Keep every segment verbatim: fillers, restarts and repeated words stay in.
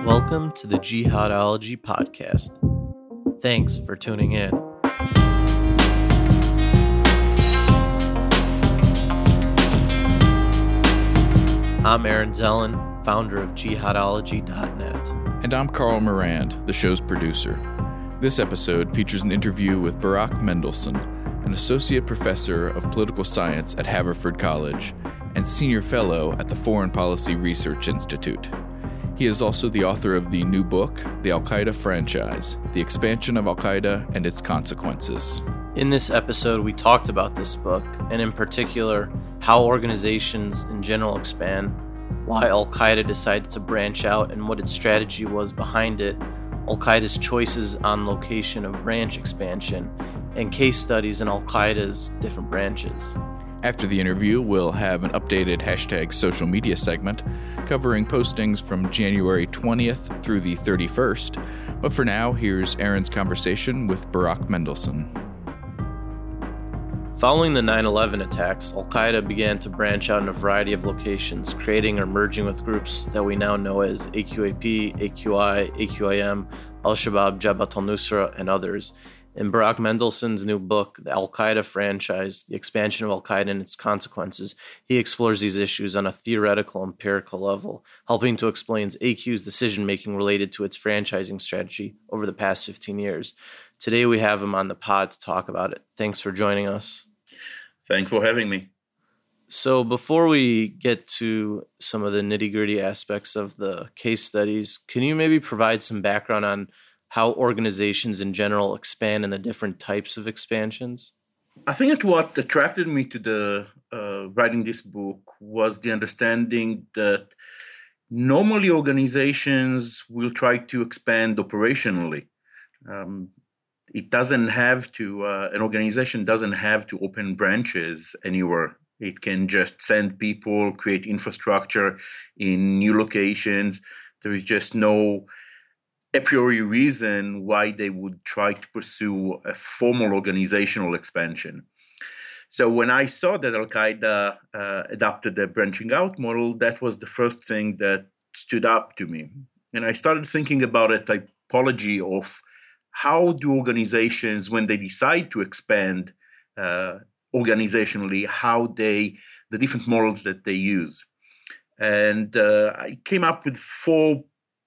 Welcome to the Jihadology Podcast. Thanks for tuning in. I'm Aaron Zellin, founder of Jihadology dot net. And I'm Carl Morand, the show's producer. This episode features an interview with Barak Mendelson, an associate professor of political science at Haverford College and senior fellow at the Foreign Policy Research Institute. He is also the author of the new book, The Al-Qaeda Franchise, The Expansion of Al-Qaeda and Its Consequences. In this episode, we talked about this book, and in particular, how organizations in general expand, why Al-Qaeda decided to branch out and what its strategy was behind it, Al-Qaeda's choices on location of branch expansion, and case studies in Al-Qaeda's different branches. After the interview, we'll have an updated hashtag social media segment covering postings from January twentieth through the thirty-first. But for now, here's Aaron's conversation with Barak Mendelson. Following the nine eleven attacks, Al-Qaeda began to branch out in a variety of locations, creating or merging with groups that we now know as A Q A P, A Q I, A Q I M, Al-Shabaab, Jabhat al-Nusra, and others. In Barak Mendelson's new book, The Al-Qaeda Franchise, The Expansion of Al-Qaeda and Its Consequences, he explores these issues on a theoretical, empirical level, helping to explain A Q's decision-making related to its franchising strategy over the past fifteen years. Today we have him on the pod to talk about it. Thanks for joining us. Thanks for having me. So before we get to some of the nitty-gritty aspects of the case studies, can you maybe provide some background on how organizations in general expand and the different types of expansions? I think that what attracted me to the uh, writing this book was the understanding that normally organizations will try to expand operationally. Um, it doesn't have to, uh, an organization doesn't have to open branches anywhere. It can just send people, create infrastructure in new locations. There is just no a priori reason why they would try to pursue a formal organizational expansion. So when I saw that Al-Qaeda uh, adopted the branching out model, that was the first thing that stood up to me. And I started thinking about a typology of how do organizations, when they decide to expand uh, organizationally, how they, the different models that they use. And uh, I came up with four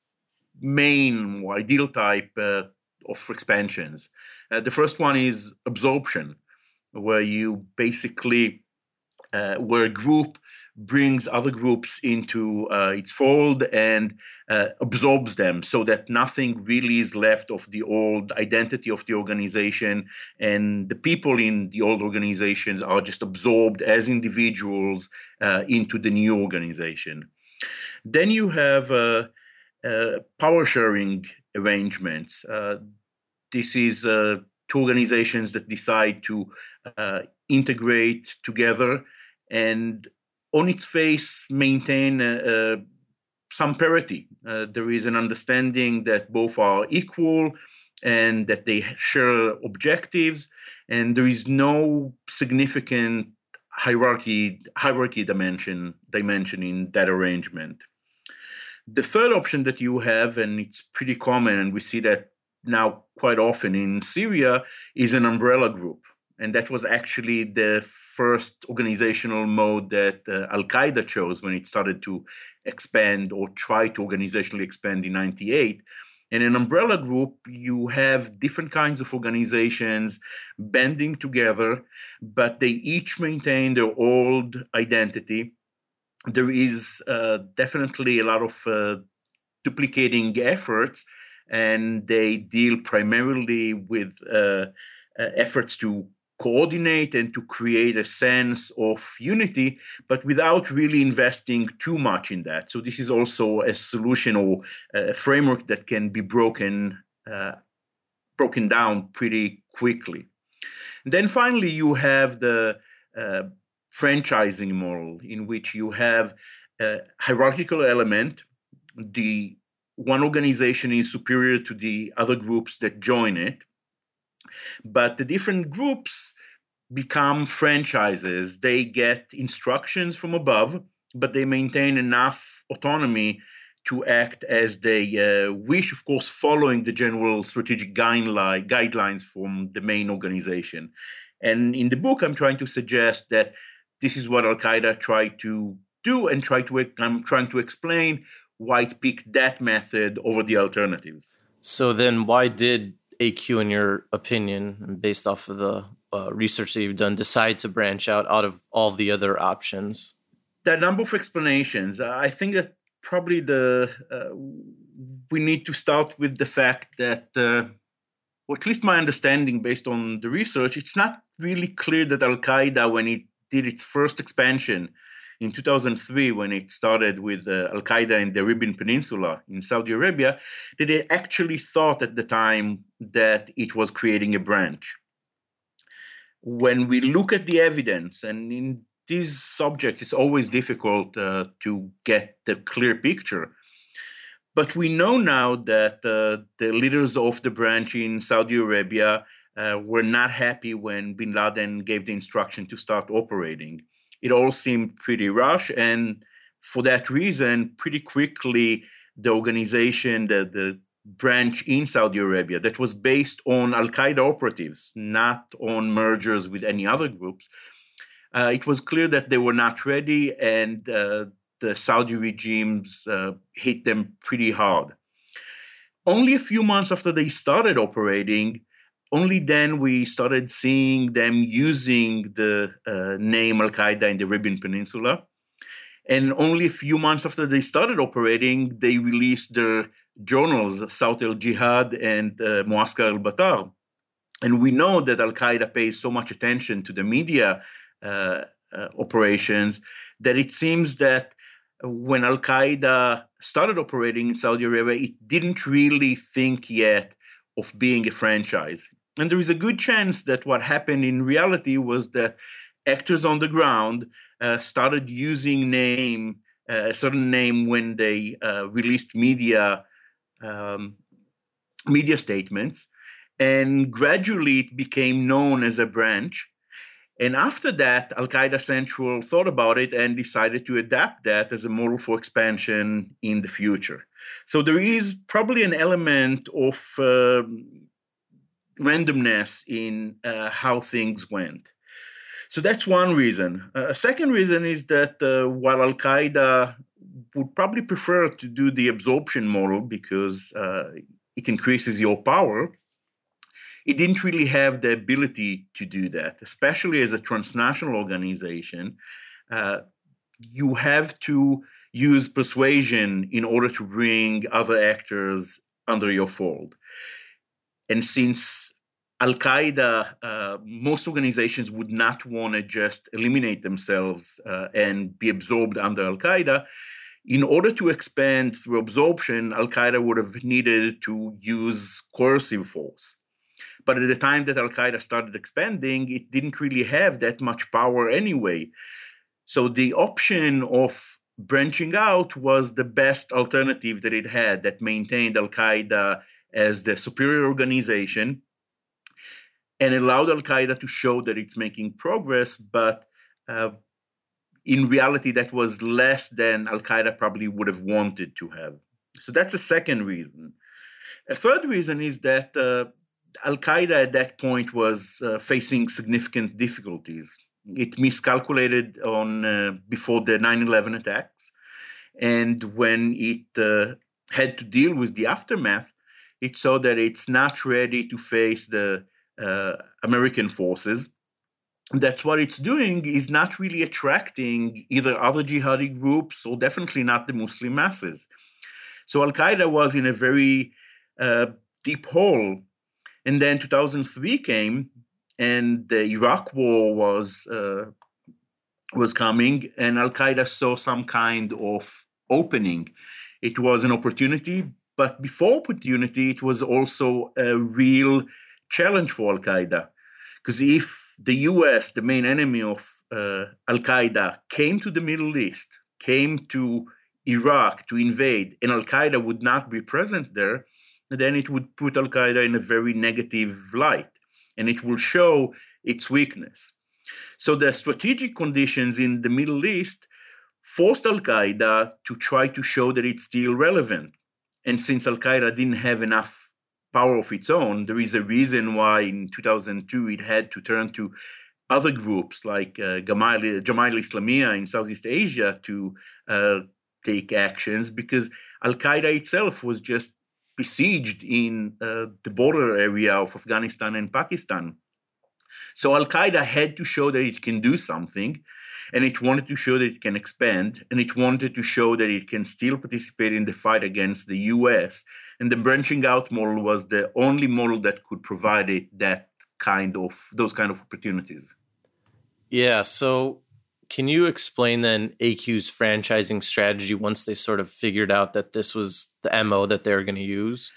main or ideal type uh, of expansions. Uh, the first one is absorption, where you basically, uh, where a group brings other groups into uh, its fold and uh, absorbs them so that nothing really is left of the old identity of the organization, and the people in the old organizations are just absorbed as individuals uh, into the new organization. Then you have uh, Uh, power sharing arrangements. Uh, this is uh, two organizations that decide to uh, integrate together and on its face maintain uh, uh, some parity. Uh, there is an understanding that both are equal and that they share objectives, and there is no significant hierarchy hierarchy dimension dimension in that arrangement. The third option that you have, and it's pretty common, and we see that now quite often in Syria, is an umbrella group. And that was actually the first organizational mode that uh, Al-Qaeda chose when it started to expand or try to organizationally expand in ninety-eight. In an umbrella group, you have different kinds of organizations banding together, but they each maintain their old identity. There is uh, definitely a lot of uh, duplicating efforts, and they deal primarily with uh, uh, efforts to coordinate and to create a sense of unity, but without really investing too much in that. So this is also a solution or a framework that can be broken, uh, broken down pretty quickly. And then finally, you have the uh, franchising model, in which you have a hierarchical element. The one organization is superior to the other groups that join it, but the different groups become franchises. They get instructions from above, but they maintain enough autonomy to act as they uh, wish, of course, following the general strategic guideline, guidelines from the main organization. And in the book, I'm trying to suggest that this is what Al-Qaeda tried to do and try to, I'm trying to explain why it picked that method over the alternatives. So then why did A Q, in your opinion, and based off of the uh, research that you've done, decide to branch out out of all the other options? There are a number of explanations. I think that probably the uh, we need to start with the fact that, uh, or at least my understanding based on the research, it's not really clear that Al-Qaeda, when it did its first expansion in two thousand three, when it started with uh, Al-Qaeda in the Arabian Peninsula in Saudi Arabia, that they actually thought at the time that it was creating a branch. When we look at the evidence, and in these subjects, it's always difficult uh, to get the clear picture. But we know now that uh, the leaders of the branch in Saudi Arabia uh, were not happy when bin Laden gave the instruction to start operating. It all seemed pretty rushed, and for that reason, pretty quickly, the organization, the, the branch in Saudi Arabia that was based on Al-Qaeda operatives, not on mergers with any other groups, Uh, it was clear that they were not ready, and uh, the Saudi regimes uh, hit them pretty hard. Only a few months after they started operating, only then we started seeing them using the uh, name Al-Qaeda in the Arabian Peninsula. And only a few months after they started operating, they released their journals, Sawt al-Jihad and uh, Muaskar al-Batar. And we know that Al-Qaeda pays so much attention to the media Uh, uh, operations that it seems that when Al-Qaeda started operating in Saudi Arabia, it didn't really think yet of being a franchise. And there is a good chance that what happened in reality was that actors on the ground uh, started using name, uh, a certain name when they uh, released media um, media statements, and gradually it became known as a branch. And after that, Al-Qaeda Central thought about it and decided to adapt that as a model for expansion in the future. So there is probably an element of uh, randomness in uh, how things went. So that's one reason. Uh, a second reason is that uh, while Al-Qaeda would probably prefer to do the absorption model because uh, it increases your power, it didn't really have the ability to do that, especially as a transnational organization. Uh, you have to use persuasion in order to bring other actors under your fold. And since Al-Qaeda, uh, most organizations would not want to just eliminate themselves uh, and be absorbed under Al-Qaeda, in order to expand through absorption, Al-Qaeda would have needed to use coercive force. But at the time that Al-Qaeda started expanding, it didn't really have that much power anyway. So the option of branching out was the best alternative that it had, that maintained Al-Qaeda as the superior organization and allowed Al-Qaeda to show that it's making progress, but uh, in reality, that was less than Al-Qaeda probably would have wanted to have. So that's a second reason. A third reason is that uh, Al-Qaeda at that point was uh, facing significant difficulties. It miscalculated on uh, before the nine eleven attacks. And when it uh, had to deal with the aftermath, it saw that it's not ready to face the uh, American forces. That's what it's doing is not really attracting either other jihadi groups or definitely not the Muslim masses. So Al-Qaeda was in a very uh, deep hole. And then two thousand three came, and the Iraq War was uh, was coming, and Al-Qaeda saw some kind of opening. It was an opportunity, but before opportunity, it was also a real challenge for Al-Qaeda. Because if the U S, the main enemy of uh, Al-Qaeda, came to the Middle East, came to Iraq to invade, and Al-Qaeda would not be present there, then it would put Al-Qaeda in a very negative light, and it will show its weakness. So the strategic conditions in the Middle East forced Al-Qaeda to try to show that it's still relevant. And since Al-Qaeda didn't have enough power of its own, there is a reason why in two thousand two it had to turn to other groups like uh, Jamaat Islamiyah in Southeast Asia to uh, take actions, because Al-Qaeda itself was just besieged in uh, the border area of Afghanistan and Pakistan. So Al-Qaeda had to show that it can do something, and it wanted to show that it can expand, and it wanted to show that it can still participate in the fight against the U S. And the branching out model was the only model that could provide it that kind of those kind of opportunities. Yeah. So can you explain then A Q's franchising strategy once they sort of figured out that this was the M O that they were going to use?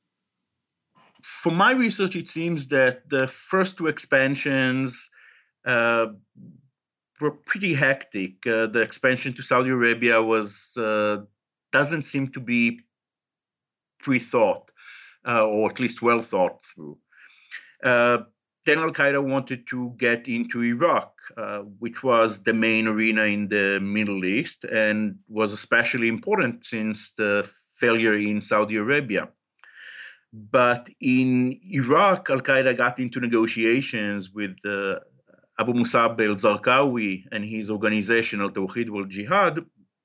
From my research, it seems that the first two expansions uh, were pretty hectic. Uh, the expansion to Saudi Arabia was uh, doesn't seem to be pre-thought, uh, or at least well thought through. Uh, then Al-Qaeda wanted to get into Iraq, uh, which was the main arena in the Middle East and was especially important since the failure in Saudi Arabia. But in Iraq, Al-Qaeda got into negotiations with uh, Abu Musab al-Zarqawi and his organization Al-Tawhid wal-Jihad.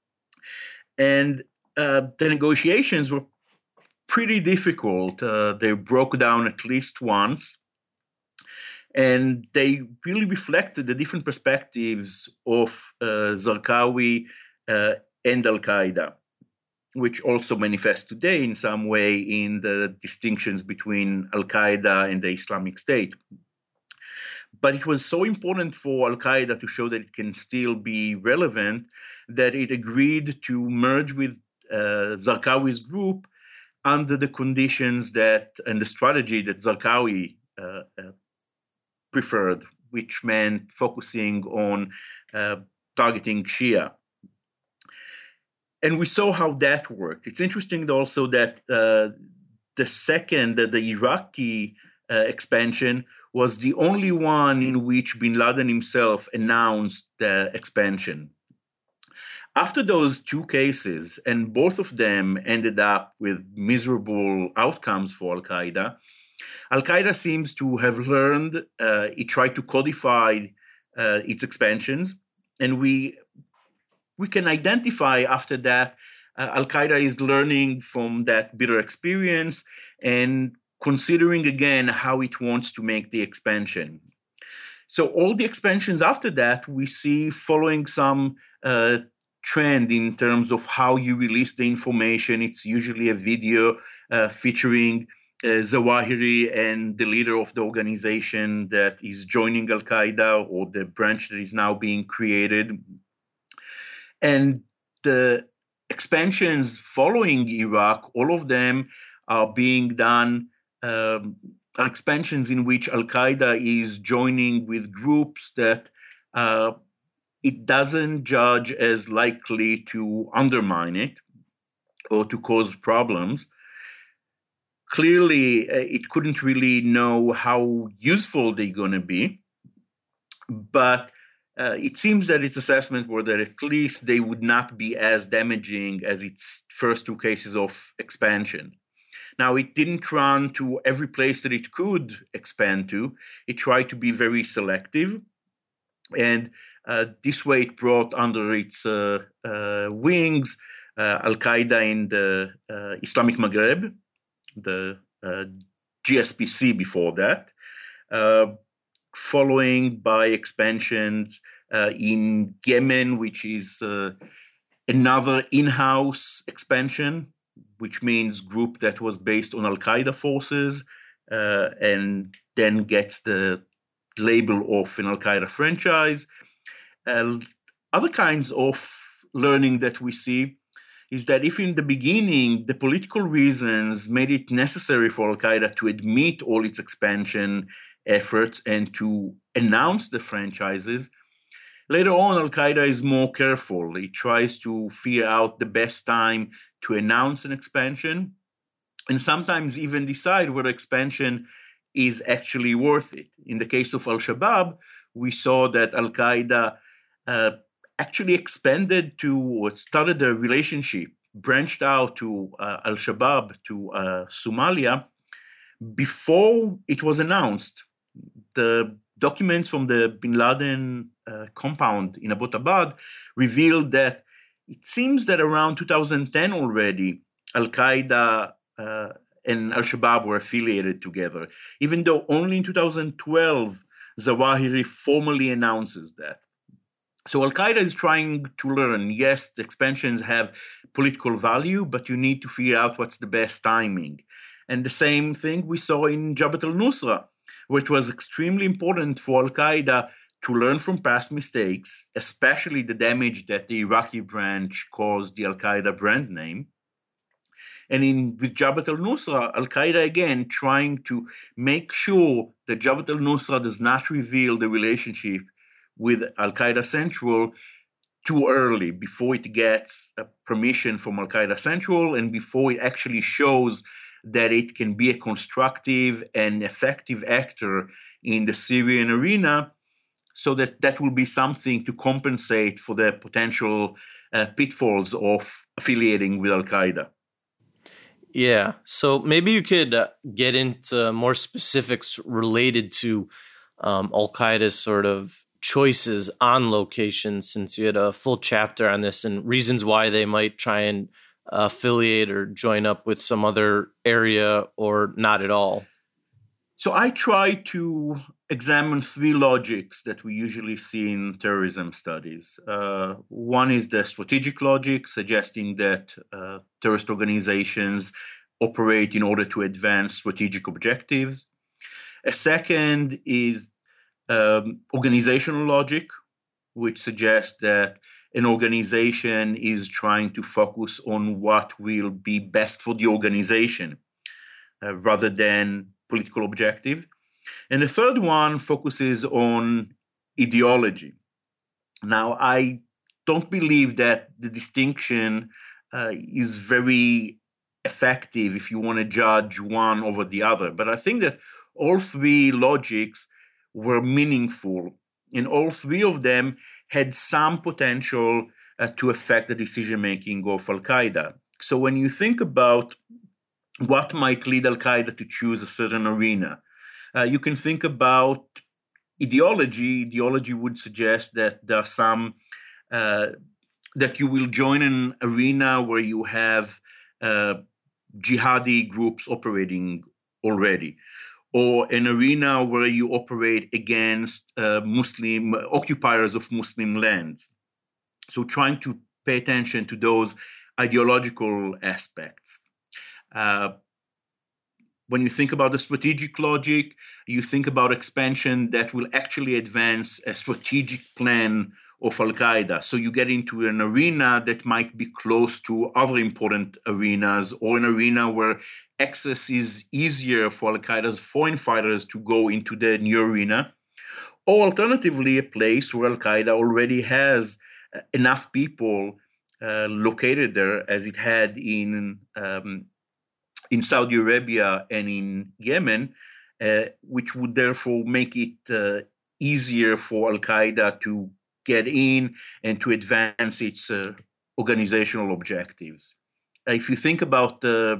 And uh, the negotiations were pretty difficult. Uh, they broke down at least once. And they really reflected the different perspectives of uh, Zarqawi uh, and Al-Qaeda, which also manifest today in some way in the distinctions between Al-Qaeda and the Islamic State. But it was so important for Al-Qaeda to show that it can still be relevant that it agreed to merge with uh, Zarqawi's group under the conditions that and the strategy that Zarqawi uh, uh, preferred, which meant focusing on uh, targeting Shia. And we saw how that worked. It's interesting also that uh, the second, uh, the Iraqi uh, expansion, was the only one in which bin Laden himself announced the expansion. After those two cases, and both of them ended up with miserable outcomes for Al-Qaeda, Al-Qaeda seems to have learned, uh, it tried to codify uh, its expansions, and we we can identify after that uh, Al-Qaeda is learning from that bitter experience and considering again how it wants to make the expansion. So all the expansions after that, we see following some uh, trend in terms of how you release the information. It's usually a video uh, featuring Uh, Zawahiri and the leader of the organization that is joining Al-Qaeda or the branch that is now being created. And the expansions following Iraq, all of them are being done, um, are expansions in which Al-Qaeda is joining with groups that uh, it doesn't judge as likely to undermine it or to cause problems. Clearly, uh, it couldn't really know how useful they're going to be, but uh, it seems that its assessment were that at least they would not be as damaging as its first two cases of expansion. Now, it didn't run to every place that it could expand to. It tried to be very selective, and uh, this way it brought under its uh, uh, wings uh, Al-Qaeda in the uh, Islamic Maghreb, the uh, G S P C before that, uh, following by expansions uh, in Yemen, which is uh, another in-house expansion, which means group that was based on Al-Qaeda forces uh, and then gets the label of an Al-Qaeda franchise. Uh, other kinds of learning that we see is that if in the beginning the political reasons made it necessary for Al-Qaeda to admit all its expansion efforts and to announce the franchises, later on Al-Qaeda is more careful. It tries to figure out the best time to announce an expansion and sometimes even decide whether expansion is actually worth it. In the case of Al-Shabaab, we saw that Al-Qaeda uh, actually expanded to, started a relationship, branched out to uh, Al-Shabaab, to uh, Somalia, before it was announced. The documents from the Bin Laden uh, compound in Abbottabad revealed that it seems that around two thousand ten already, Al-Qaeda uh, and Al-Shabaab were affiliated together, even though only in two thousand twelve, Zawahiri formally announces that. So Al-Qaeda is trying to learn, yes, the expansions have political value, but you need to figure out what's the best timing. And the same thing we saw in Jabhat al-Nusra, where it was extremely important for Al-Qaeda to learn from past mistakes, especially the damage that the Iraqi branch caused the Al-Qaeda brand name. And in with Jabhat al-Nusra, Al-Qaeda again trying to make sure that Jabhat al-Nusra does not reveal the relationship with Al-Qaeda Central too early, before it gets a permission from Al-Qaeda Central and before it actually shows that it can be a constructive and effective actor in the Syrian arena, so that that will be something to compensate for the potential uh, pitfalls of affiliating with Al-Qaeda. Yeah, so maybe you could uh, get into more specifics related to um, Al-Qaeda's sort of choices on location, since you had a full chapter on this and reasons why they might try and uh, affiliate or join up with some other area or not at all. So I try to examine three logics that we usually see in terrorism studies. Uh, one is the strategic logic, suggesting that uh, terrorist organizations operate in order to advance strategic objectives. A second is um, organizational logic, which suggests that an organization is trying to focus on what will be best for the organization uh, rather than political objective. And the third one focuses on ideology. Now, I don't believe that the distinction uh, is very effective if you want to judge one over the other. But I think that all three logics were meaningful, and all three of them had some potential uh, to affect the decision-making of Al-Qaeda. So when you think about what might lead Al-Qaeda to choose a certain arena, uh, you can think about ideology. Ideology would suggest that there are some, uh, that you will join an arena where you have uh, jihadi groups operating already, or an arena where you operate against uh, Muslim occupiers of Muslim lands. So trying to pay attention to those ideological aspects. Uh, when you think about the strategic logic, you think about expansion that will actually advance a strategic plan of Al-Qaeda. So you get into an arena that might be close to other important arenas, or an arena where access is easier for Al-Qaeda's foreign fighters to go into the new arena, or alternatively, a place where Al-Qaeda already has enough people uh, located there, as it had in um, in Saudi Arabia and in Yemen, uh, which would therefore make it uh, easier for Al-Qaeda to get in and to advance its uh, organizational objectives. Uh, if you think about uh,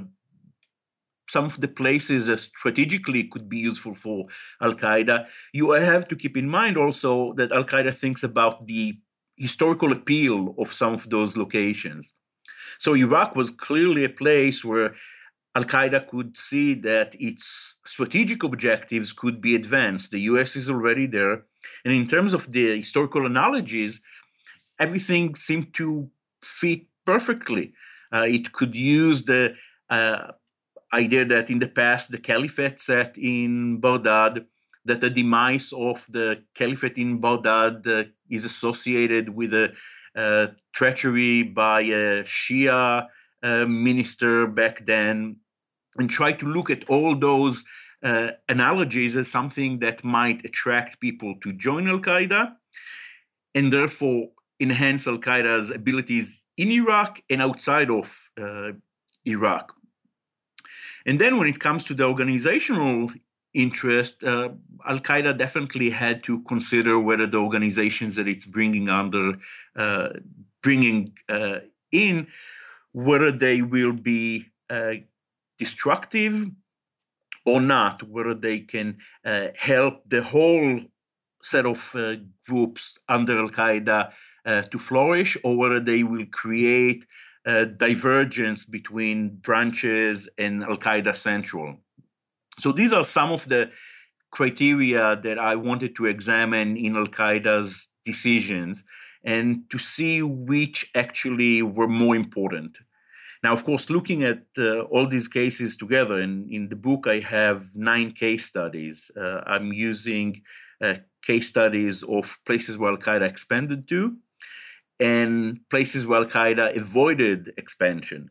some of the places that strategically could be useful for Al-Qaeda, you have to keep in mind also that Al-Qaeda thinks about the historical appeal of some of those locations. So Iraq was clearly a place where Al-Qaeda could see that its strategic objectives could be advanced. The U S is already there. And in terms of the historical analogies, everything seemed to fit perfectly. Uh, it could use the uh, idea that in the past, the caliphate sat in Baghdad, that the demise of the caliphate in Baghdad uh, is associated with a uh, treachery by a Shia uh, minister back then, and try to look at all those uh, analogies as something that might attract people to join Al-Qaeda, and therefore enhance Al-Qaeda's abilities in Iraq and outside of uh, Iraq. And then when it comes to the organizational interest, uh, Al-Qaeda definitely had to consider whether the organizations that it's bringing under, uh, bringing uh, in, whether they will be uh, destructive or not, whether they can uh, help the whole set of uh, groups under Al-Qaeda uh, to flourish, or whether they will create a divergence between branches and Al-Qaeda Central. So these are some of the criteria that I wanted to examine in Al-Qaeda's decisions and to see which actually were more important. Now, of course, looking at uh, all these cases together, and in the book I have nine case studies. Uh, I'm using uh, case studies of places where Al-Qaeda expanded to and places where Al-Qaeda avoided expansion.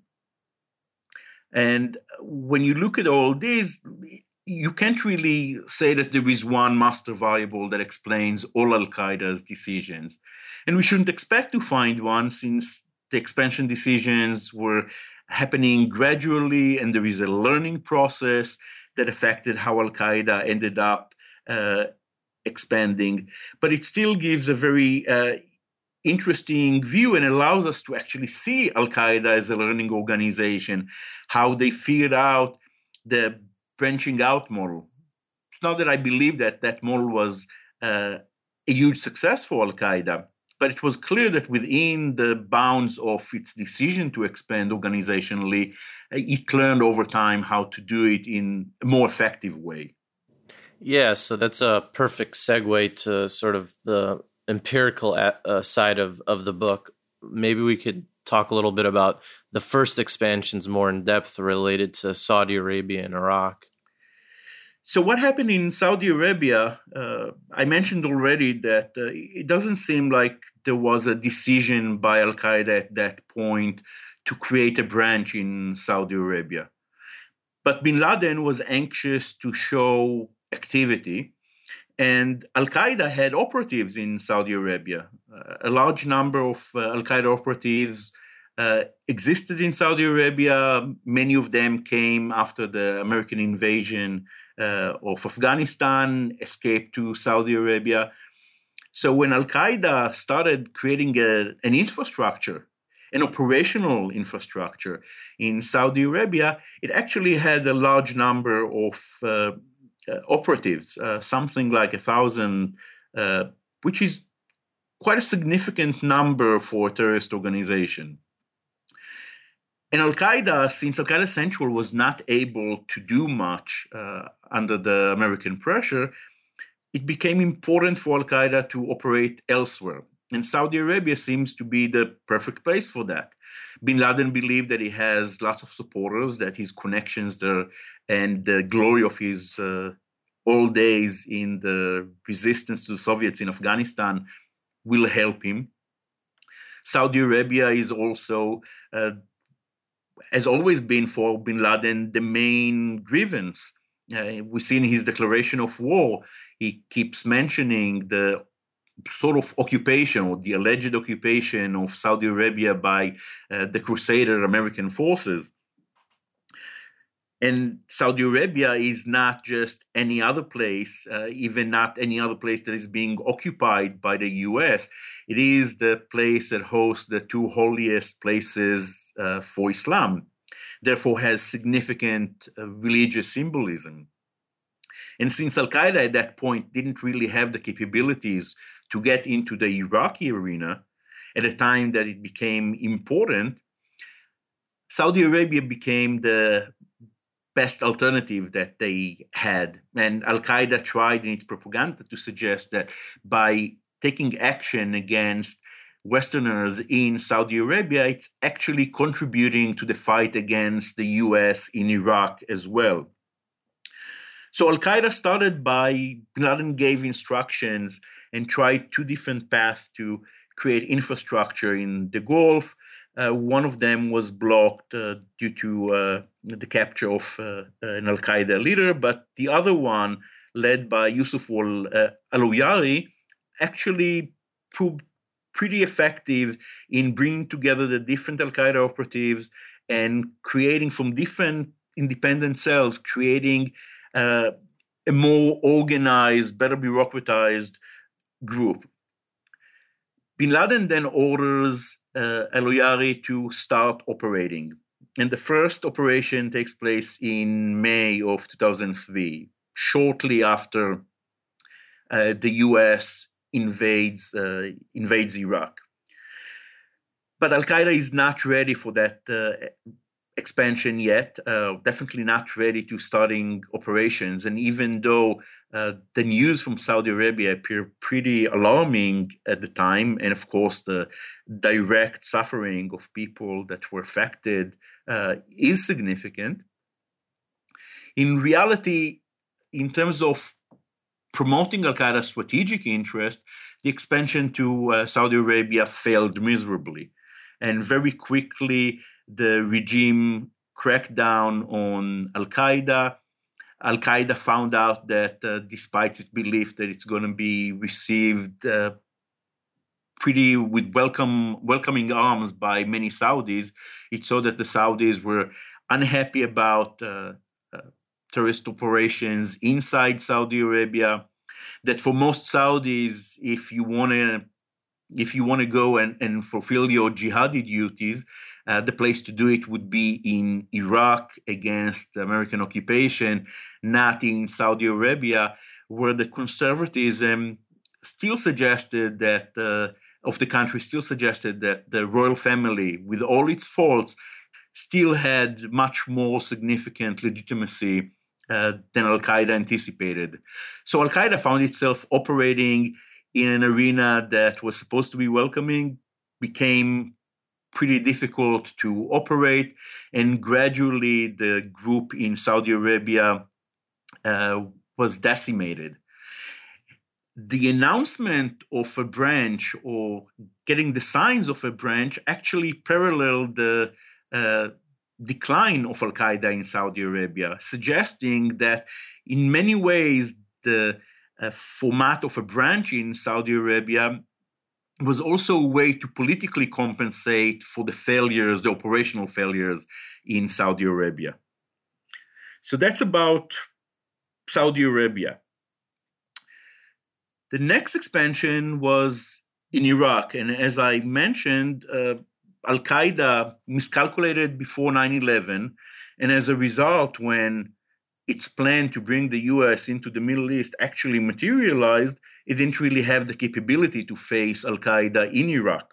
And when you look at all these, you can't really say that there is one master variable that explains all Al-Qaeda's decisions. And we shouldn't expect to find one, since the expansion decisions were happening gradually, and there is a learning process that affected how Al-Qaeda ended up uh, expanding. But it still gives a very uh, interesting view and allows us to actually see Al-Qaeda as a learning organization, how they figured out the branching out model. It's not that I believe that that model was uh, a huge success for Al-Qaeda, but it was clear that within the bounds of its decision to expand organizationally, it learned over time how to do it in a more effective way. Yeah, so that's a perfect segue to sort of the empirical uh, side of, of the book. Maybe we could talk a little bit about the first expansions more in depth related to Saudi Arabia and Iraq. So what happened in Saudi Arabia, uh, I mentioned already that uh, it doesn't seem like there was a decision by Al-Qaeda at that point to create a branch in Saudi Arabia. But bin Laden was anxious to show activity, and Al-Qaeda had operatives in Saudi Arabia. Uh, a large number of uh, Al-Qaeda operatives uh, existed in Saudi Arabia. Many of them came after the American invasion uh, of Afghanistan, escaped to Saudi Arabia. So when Al-Qaeda started creating a, an infrastructure, an operational infrastructure in Saudi Arabia, it actually had a large number of uh, Uh, operatives, uh, something like a thousand, uh, which is quite a significant number for a terrorist organization. And Al-Qaeda, since Al-Qaeda Central was not able to do much uh, under the American pressure, it became important for Al-Qaeda to operate elsewhere. And Saudi Arabia seems to be the perfect place for that. Bin Laden believed that he has lots of supporters, that his connections there and the glory of his uh, old days in the resistance to the Soviets in Afghanistan will help him. Saudi Arabia is also, uh, has always been for Bin Laden, the main grievance. Uh, we see in his declaration of war, he keeps mentioning the sort of occupation or the alleged occupation of Saudi Arabia by uh, the Crusader American forces. And Saudi Arabia is not just any other place, uh, even not any other place that is being occupied by the U S. It is the place that hosts the two holiest places uh, for Islam, therefore has significant uh, religious symbolism. And since Al-Qaeda at that point didn't really have the capabilities to get into the Iraqi arena at a time that it became important, Saudi Arabia became the best alternative that they had. And Al-Qaeda tried in its propaganda to suggest that by taking action against Westerners in Saudi Arabia, it's actually contributing to the fight against the U S in Iraq as well. So Al-Qaeda started by, Bin Laden gave instructions and tried two different paths to create infrastructure in the Gulf. Uh, one of them was blocked uh, due to uh, the capture of uh, an Al-Qaeda leader, but the other one, led by Yusuf al-Uyari, actually proved pretty effective in bringing together the different Al-Qaeda operatives and creating from different independent cells, creating uh, a more organized, better bureaucratized group. Bin Laden then orders uh, Al-Oyari to start operating. And the first operation takes place in May of two thousand three, shortly after uh, the U S invades, uh, invades Iraq. But Al-Qaeda is not ready for that uh, expansion yet, uh, definitely not ready to starting operations. And even though uh, the news from Saudi Arabia appeared pretty alarming at the time, and of course the direct suffering of people that were affected uh, is significant, in reality, in terms of promoting Al-Qaeda's strategic interest, the expansion to uh, Saudi Arabia failed miserably. And very quickly, the regime cracked down on Al-Qaeda. Al-Qaeda found out that uh, despite its belief that it's going to be received uh, pretty with welcome, welcoming arms by many Saudis, it saw that the Saudis were unhappy about uh, uh, terrorist operations inside Saudi Arabia, that for most Saudis, if you want to If you want to go and, and fulfill your jihadi duties, uh, the place to do it would be in Iraq against American occupation, not in Saudi Arabia, where the conservatism still suggested that, uh, of the country still suggested that the royal family, with all its faults, still had much more significant legitimacy uh, than Al-Qaeda anticipated. So Al-Qaeda found itself operating in an arena that was supposed to be welcoming, became pretty difficult to operate, and gradually the group in Saudi Arabia uh, was decimated. The announcement of a branch or getting the signs of a branch actually paralleled the uh, decline of Al-Qaeda in Saudi Arabia, suggesting that in many ways the Uh, format of a branch in Saudi Arabia was also a way to politically compensate for the failures, the operational failures in Saudi Arabia. So that's about Saudi Arabia. The next expansion was in Iraq. And as I mentioned, uh, Al-Qaeda miscalculated before nine eleven. And as a result, when its plan to bring the U S into the Middle East actually materialized, it didn't really have the capability to face Al-Qaeda in Iraq.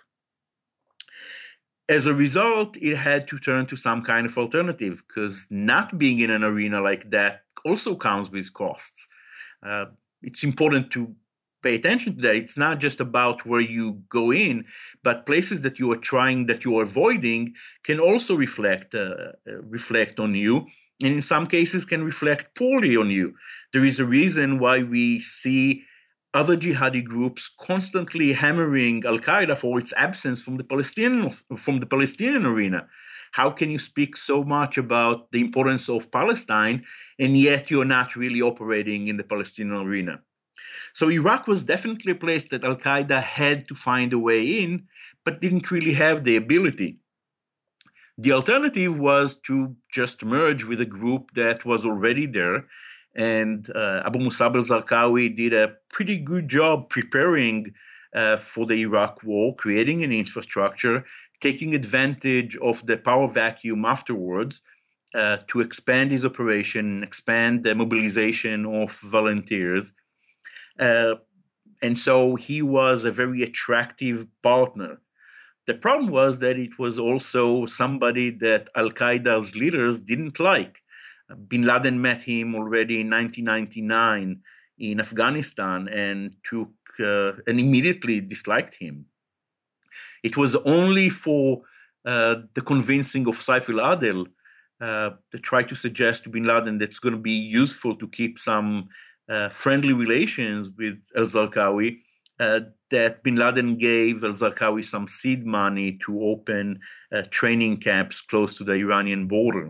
As a result, it had to turn to some kind of alternative, because not being in an arena like that also comes with costs. Uh, it's important to pay attention to that. It's not just about where you go in, but places that you are trying, that you are avoiding, can also reflect, uh, reflect on you. And in some cases can reflect poorly on you. There is a reason why we see other jihadi groups constantly hammering Al-Qaeda for its absence from the Palestinian, from the Palestinian arena. How can you speak so much about the importance of Palestine, and yet you're not really operating in the Palestinian arena? So Iraq was definitely a place that Al-Qaeda had to find a way in, but didn't really have the ability. The alternative was to just merge with a group that was already there. And uh, Abu Musab al-Zarqawi did a pretty good job preparing uh, for the Iraq war, creating an infrastructure, taking advantage of the power vacuum afterwards uh, to expand his operation, expand the mobilization of volunteers. Uh, and so he was a very attractive partner. The problem was that it was also somebody that Al-Qaeda's leaders didn't like. Bin Laden met him already in nineteen ninety-nine in Afghanistan and took uh, and immediately disliked him. It was only for uh, the convincing of Saif al-Adel uh, to try to suggest to Bin Laden that it's going to be useful to keep some uh, friendly relations with al-Zarqawi, uh, that Bin Laden gave al-Zarqawi some seed money to open uh, training camps close to the Iranian border.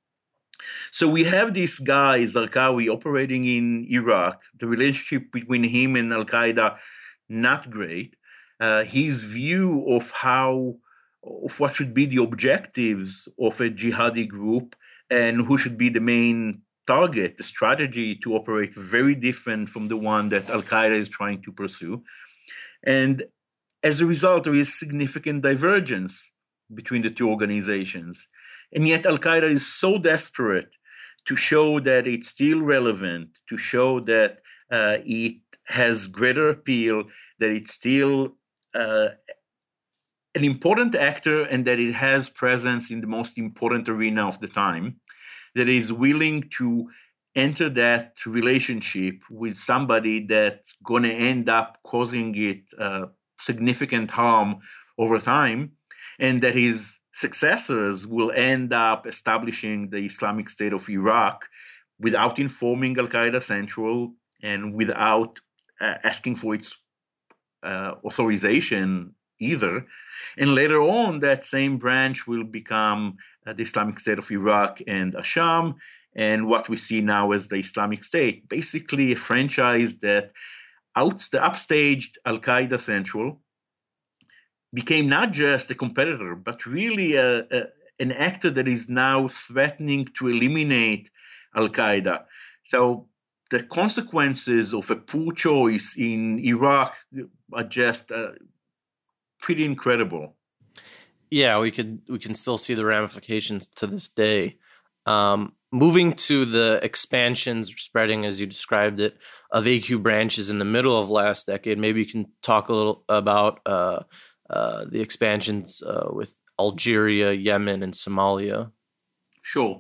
So we have this guy, Zarqawi, operating in Iraq. The relationship between him and Al-Qaeda, not great. Uh, his view of how, of what should be the objectives of a jihadi group and who should be the main target, the strategy to operate very different from the one that Al-Qaeda is trying to pursue. And as a result, there is significant divergence between the two organizations. And yet Al-Qaeda is so desperate to show that it's still relevant, to show that uh, it has greater appeal, that it's still uh, an important actor, and that it has presence in the most important arena of the time, that is willing to enter that relationship with somebody that's going to end up causing it uh, significant harm over time, and that his successors will end up establishing the Islamic State of Iraq without informing Al-Qaeda Central and without uh, asking for its uh, authorization either. And later on, that same branch will become uh, the Islamic State of Iraq and Asham, and what we see now as the Islamic State, basically a franchise that out the upstaged Al-Qaeda Central, became not just a competitor, but really a, a, an actor that is now threatening to eliminate Al-Qaeda. So the consequences of a poor choice in Iraq are just uh, pretty incredible. Yeah, we could we can still see the ramifications to this day. Um, moving to the expansions or spreading, as you described it, of A Q branches in the middle of last decade, maybe you can talk a little about uh, uh, the expansions uh, with Algeria, Yemen, and Somalia. Sure.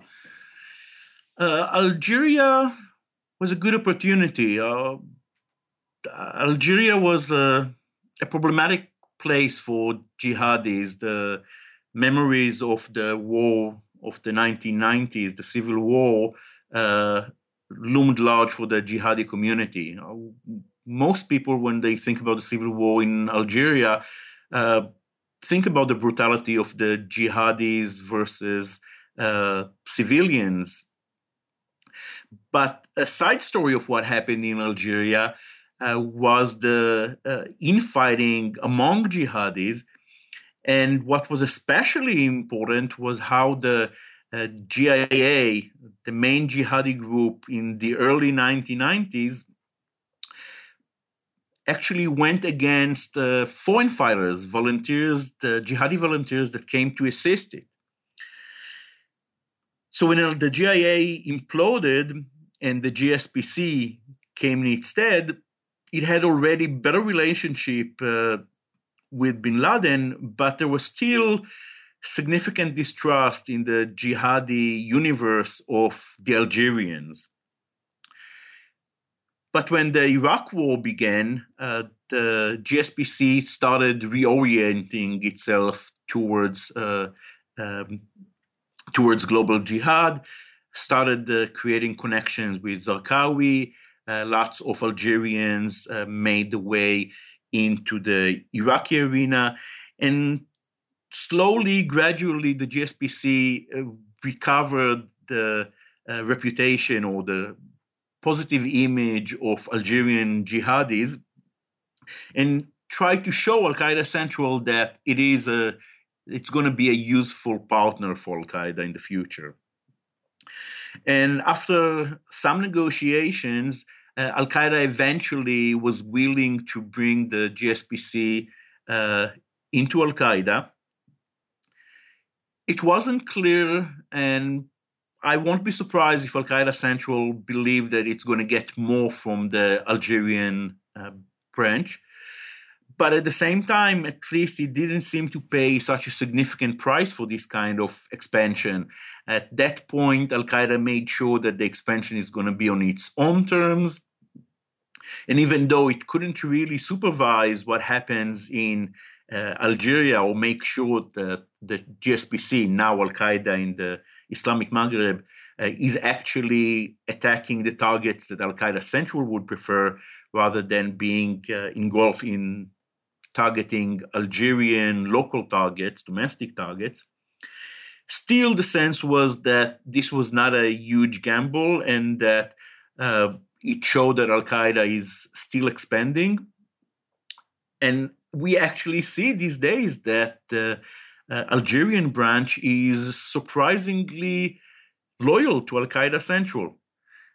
Uh, Algeria was a good opportunity. Uh, Algeria was a, a problematic place for jihadis. The memories of the war of the nineteen nineties, the civil war, uh, loomed large for the jihadi community. Uh, most people, when they think about the civil war in Algeria, uh, think about the brutality of the jihadis versus uh, civilians. But a side story of what happened in Algeria uh, was the uh, infighting among jihadis. And what was especially important was how the uh, G I A, the main jihadi group in the early nineteen nineties, actually went against uh, foreign fighters, volunteers, the jihadi volunteers that came to assist it. So when the G I A imploded and the G S P C came instead, it had already better relationship uh, with bin Laden, but there was still significant distrust in the jihadi universe of the Algerians. But when the Iraq war began, uh, the G S P C started reorienting itself towards uh, um, towards global jihad, started uh, creating connections with Zarqawi. Uh, lots of Algerians uh, made the way into the Iraqi arena, and slowly, gradually, the G S P C uh, recovered the uh, reputation or the positive image of Algerian jihadis, and tried to show Al-Qaeda Central that it is a, it's going to be a useful partner for Al-Qaeda in the future. And after some negotiations, Uh, Al-Qaeda eventually was willing to bring the G S P C uh, into Al-Qaeda. It wasn't clear, and I won't be surprised if Al-Qaeda Central believed that it's going to get more from the Algerian uh, branch. But at the same time, at least it didn't seem to pay such a significant price for this kind of expansion. At that point, Al-Qaeda made sure that the expansion is going to be on its own terms. And even though it couldn't really supervise what happens in uh, Algeria or make sure that the G S P C, now Al-Qaeda in the Islamic Maghreb, uh, is actually attacking the targets that Al-Qaeda Central would prefer, rather than being uh, engulfed in targeting Algerian local targets, domestic targets. Still, the sense was that this was not a huge gamble, and that uh, it showed that Al-Qaeda is still expanding. And we actually see these days that the uh, Algerian branch is surprisingly loyal to Al-Qaeda Central.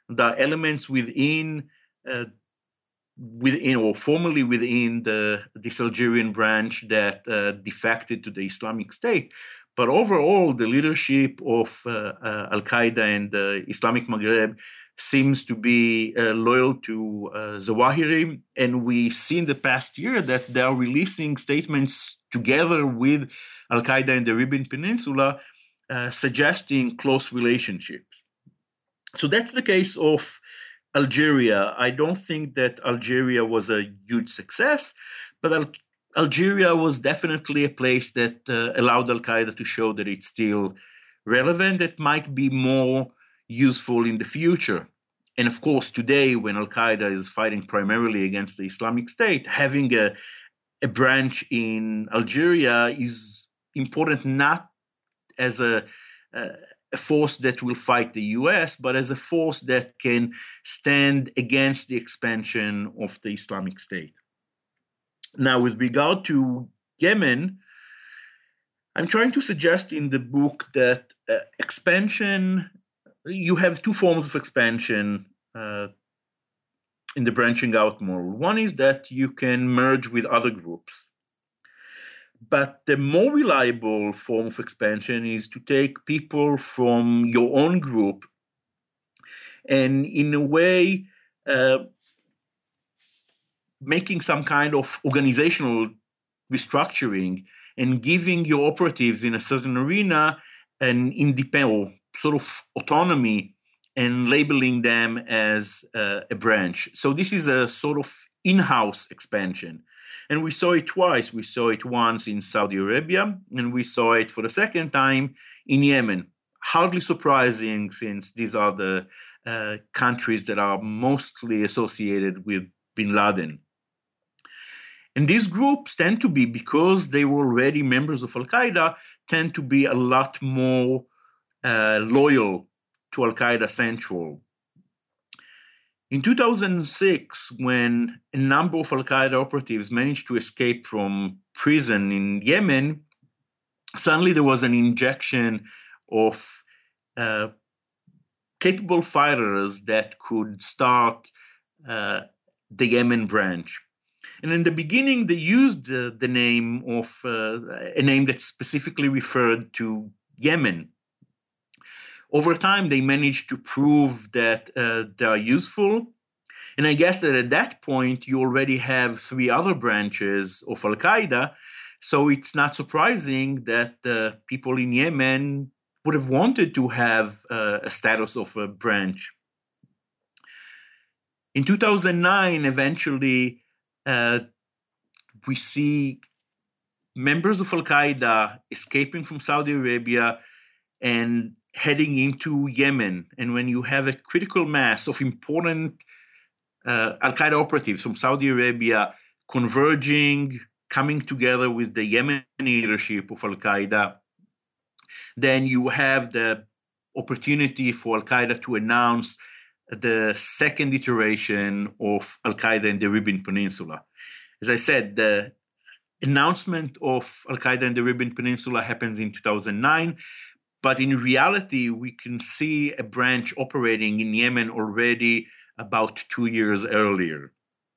There are elements within, uh, within or formerly within the this Algerian branch that uh, defected to the Islamic State. But overall, the leadership of uh, uh, Al-Qaeda and the Islamic Maghreb seems to be uh, loyal to uh, Zawahiri. And we see in the past year that they are releasing statements together with Al-Qaeda in the Arabian Peninsula, uh, suggesting close relationships. So that's the case of Algeria. I don't think that Algeria was a huge success, but Al- Algeria was definitely a place that uh, allowed Al-Qaeda to show that it's still relevant, that might be more useful in the future. And of course, today, when Al-Qaeda is fighting primarily against the Islamic State, having a, a branch in Algeria is important not as a, a, a force that will fight the U S, but as a force that can stand against the expansion of the Islamic State. Now, with regard to Yemen, I'm trying to suggest in the book that uh, expansion, you have two forms of expansion uh, in the branching out model. One is that you can merge with other groups. But the more reliable form of expansion is to take people from your own group and, in a way, uh, making some kind of organizational restructuring and giving your operatives in a certain arena an independent sort of autonomy and labeling them as uh, a branch. So this is a sort of in-house expansion. And we saw it twice. We saw it once in Saudi Arabia, and we saw it for the second time in Yemen. Hardly surprising, since these are the uh, countries that are mostly associated with bin Laden. And these groups tend to be, because they were already members of Al-Qaeda, tend to be a lot more uh, loyal to Al-Qaeda Central. In two thousand six, when a number of Al-Qaeda operatives managed to escape from prison in Yemen, suddenly there was an injection of uh, capable fighters that could start uh, the Yemen branch. And in the beginning, they used the, the name of uh, a name that specifically referred to Yemen. Over time, they managed to prove that uh, they are useful. And I guess that at that point, you already have three other branches of Al-Qaeda. So it's not surprising that uh, people in Yemen would have wanted to have uh, a status of a branch. In two thousand nine, eventually, uh, we see members of Al-Qaeda escaping from Saudi Arabia and heading into Yemen. And when you have a critical mass of important uh, Al-Qaeda operatives from Saudi Arabia converging, coming together with the Yemeni leadership of Al-Qaeda, then you have the opportunity for Al-Qaeda to announce the second iteration of Al-Qaeda in the Arabian Peninsula. As I said, the announcement of Al-Qaeda in the Arabian Peninsula happens in two thousand nine, but in reality, we can see a branch operating in Yemen already about two years earlier.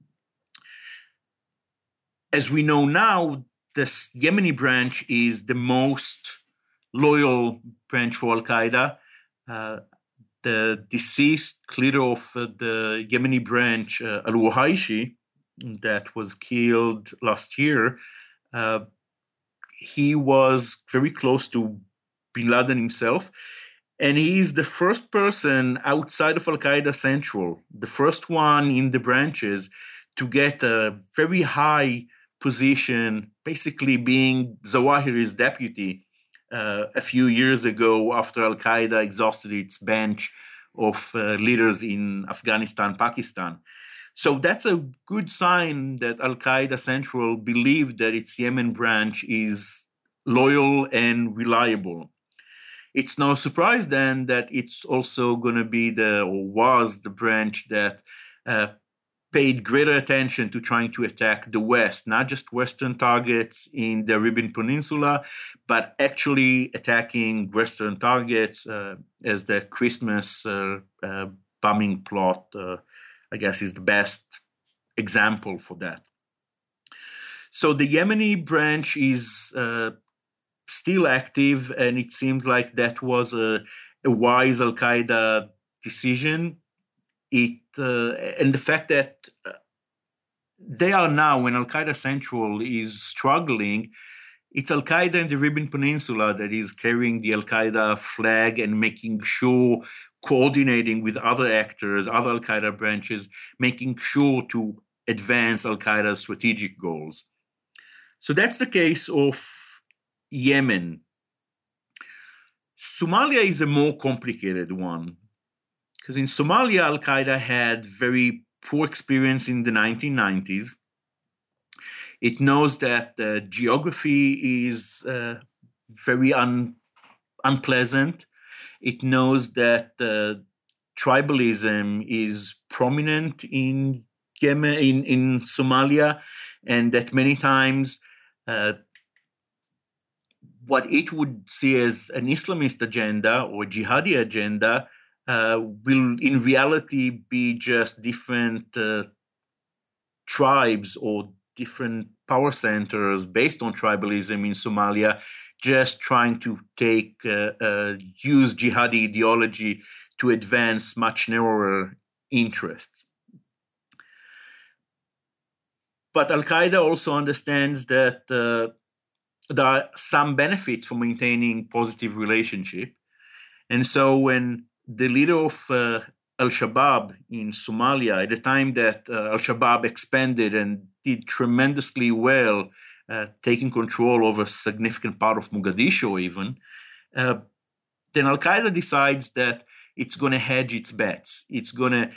As we know now, this Yemeni branch is the most loyal branch for Al-Qaeda. Uh, the deceased leader of uh, the Yemeni branch, uh, Al-Wahaishi, that was killed last year, uh, he was very close to bin Laden himself. And he is the first person outside of Al-Qaeda Central, the first one in the branches to get a very high position, basically being Zawahiri's deputy uh, a few years ago after Al-Qaeda exhausted its bench of uh, leaders in Afghanistan, Pakistan. So that's a good sign that Al-Qaeda Central believed that its Yemen branch is loyal and reliable. It's no surprise then that it's also going to be the, or was the branch that uh, paid greater attention to trying to attack the West, not just Western targets in the Arabian Peninsula, but actually attacking Western targets uh, as the Christmas uh, uh, bombing plot, uh, I guess, is the best example for that. So the Yemeni branch is uh, still active, and it seems like that was a, a wise Al-Qaeda decision. It uh, and the fact that they are now, when Al-Qaeda Central is struggling, it's Al-Qaeda in the Arabian Peninsula that is carrying the Al-Qaeda flag and making sure, coordinating with other actors, other Al-Qaeda branches, making sure to advance Al-Qaeda's strategic goals. So that's the case of Yemen. Somalia is a more complicated one, because in Somalia, Al-Qaeda had very poor experience in the nineteen nineties. It knows that uh, geography is uh, very un- unpleasant. It knows that uh, tribalism is prominent in Yemen, in, in Somalia, and that many times uh, what it would see as an Islamist agenda or jihadi agenda uh, will in reality be just different uh, tribes or different power centers based on tribalism in Somalia, just trying to take, uh, uh, use jihadi ideology to advance much narrower interests. But Al-Qaeda also understands that uh, there are some benefits for maintaining positive relationship. And so when the leader of uh, Al-Shabaab in Somalia, at the time that uh, Al-Shabaab expanded and did tremendously well, uh, taking control over a significant part of Mogadishu even, uh, then Al-Qaeda decides that it's going to hedge its bets. It's going to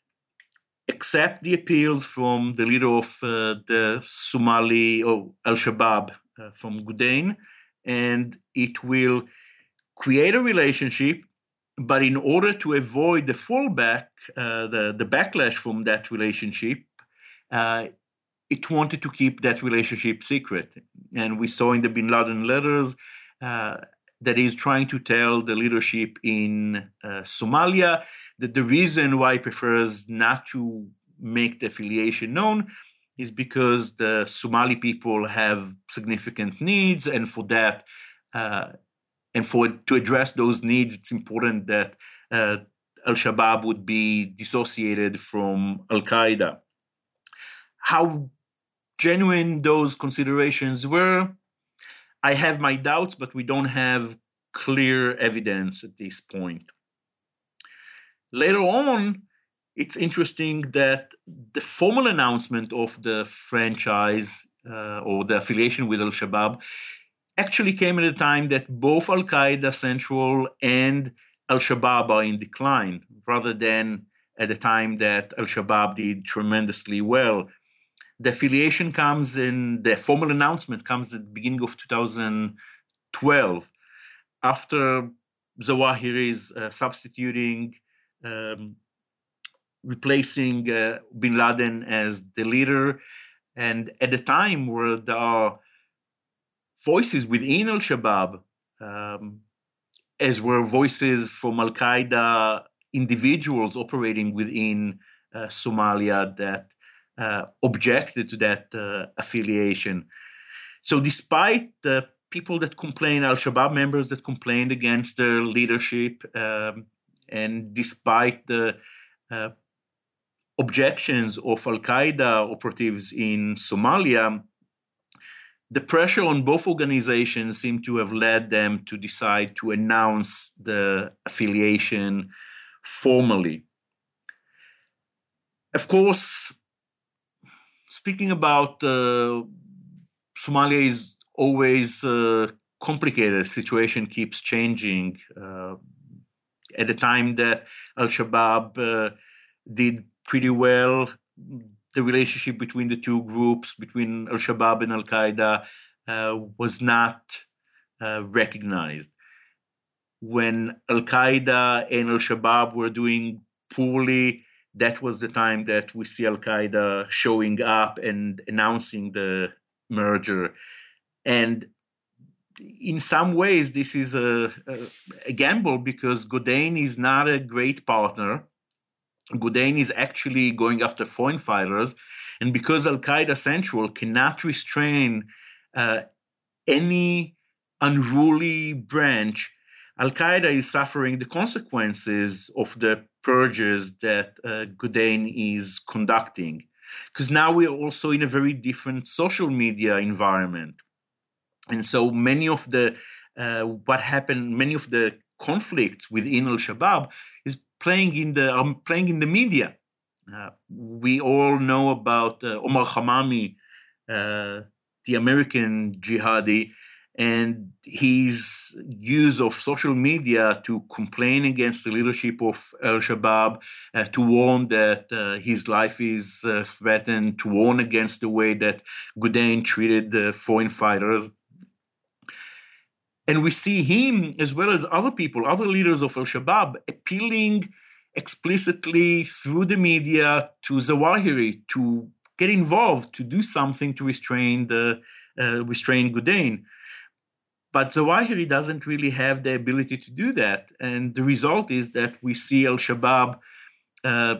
accept the appeals from the leader of uh, the Somali or Al-Shabaab uh, from Gudain, and it will create a relationship. But in order to avoid the fallback, uh, the, the backlash from that relationship, uh, it wanted to keep that relationship secret. And we saw in the Bin Laden letters uh, that is trying to tell the leadership in uh, Somalia that the reason why it prefers not to make the affiliation known is because the Somali people have significant needs, and for that, uh, and for to address those needs, it's important that uh, Al-Shabaab would be dissociated from Al-Qaeda. How genuine those considerations were, I have my doubts, but we don't have clear evidence at this point. Later on, it's interesting that the formal announcement of the franchise uh, or the affiliation with Al-Shabaab actually came at a time that both Al-Qaeda Central and Al-Shabaab are in decline, rather than at the time that Al-Shabaab did tremendously well. The affiliation comes in, the formal announcement comes at the beginning of two thousand twelve, after Zawahiri is uh, substituting, um, replacing uh, Bin Laden as the leader, and at a time where there are voices within Al-Shabaab, um, as were voices from Al-Qaeda individuals operating within uh, Somalia that uh, objected to that uh, affiliation. So despite the people that complain, Al-Shabaab members that complained against their leadership, um, and despite the uh, objections of Al-Qaeda operatives in Somalia, the pressure on both organizations seemed to have led them to decide to announce the affiliation formally. Of course, speaking about uh, Somalia is always a complicated. Situation keeps changing. Uh, at the time that Al-Shabaab uh, did pretty well, the relationship between the two groups, between Al-Shabaab and Al-Qaeda, uh, was not uh, recognized. When Al-Qaeda and Al-Shabaab were doing poorly, that was the time that we see Al-Qaeda showing up and announcing the merger. And in some ways, this is a, a, a gamble, because Gudain is not a great partner. Gudain is actually going after foreign fighters, and because Al-Qaeda Central cannot restrain uh, any unruly branch, Al-Qaeda is suffering the consequences of the purges that uh, Gudain is conducting. Because now we're also in a very different social media environment. And so many of the, uh, what happened, many of the conflicts within Al-Shabaab is playing in the, um, playing in the media. Uh, we all know about uh, Omar Khamami, uh, the American jihadi, and his use of social media to complain against the leadership of Al-Shabaab, uh, to warn that uh, his life is uh, threatened, to warn against the way that Gudain treated the foreign fighters. And we see him, as well as other people, other leaders of Al-Shabaab, appealing explicitly through the media to Zawahiri to get involved, to do something to restrain the uh, restrain Gudain. But Zawahiri doesn't really have the ability to do that. And the result is that we see Al-Shabaab, uh,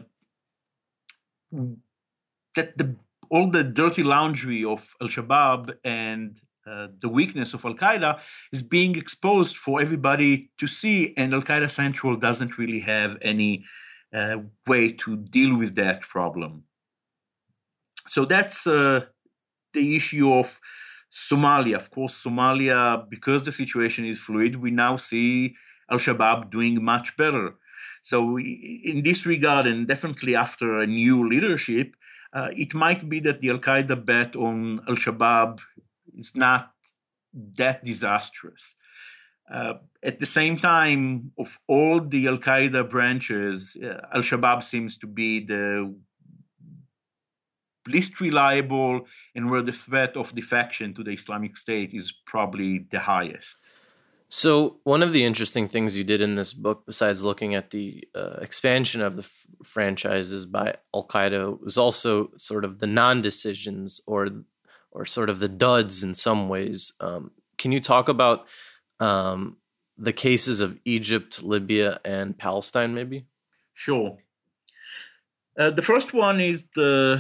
that the, all the dirty laundry of Al-Shabaab and uh, the weakness of Al-Qaeda is being exposed for everybody to see. And Al-Qaeda Central doesn't really have any uh, way to deal with that problem. So that's uh, the issue of Somalia. Of course, Somalia, because the situation is fluid, we now see Al-Shabaab doing much better. So in this regard, and definitely after a new leadership, uh, it might be that the Al-Qaeda bet on Al-Shabaab is not that disastrous. Uh, at the same time, of all the Al-Qaeda branches, uh, Al-Shabaab seems to be the least reliable, and where the threat of defection to the Islamic State is probably the highest. So one of the interesting things you did in this book, besides looking at the uh, expansion of the f- franchises by Al-Qaeda, was also sort of the non-decisions or or sort of the duds in some ways. Um, can you talk about um, the cases of Egypt, Libya, and Palestine, maybe? Sure. Uh, the first one is the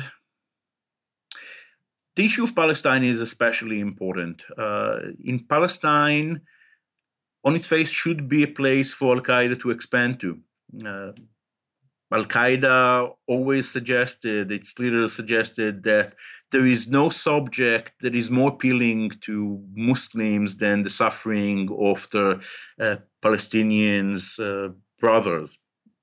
The issue of Palestine is especially important. Uh, in Palestine, on its face, should be a place for Al-Qaeda to expand to. Uh, Al-Qaeda always suggested, its leaders suggested, that there is no subject that is more appealing to Muslims than the suffering of the uh, Palestinians' uh, brothers.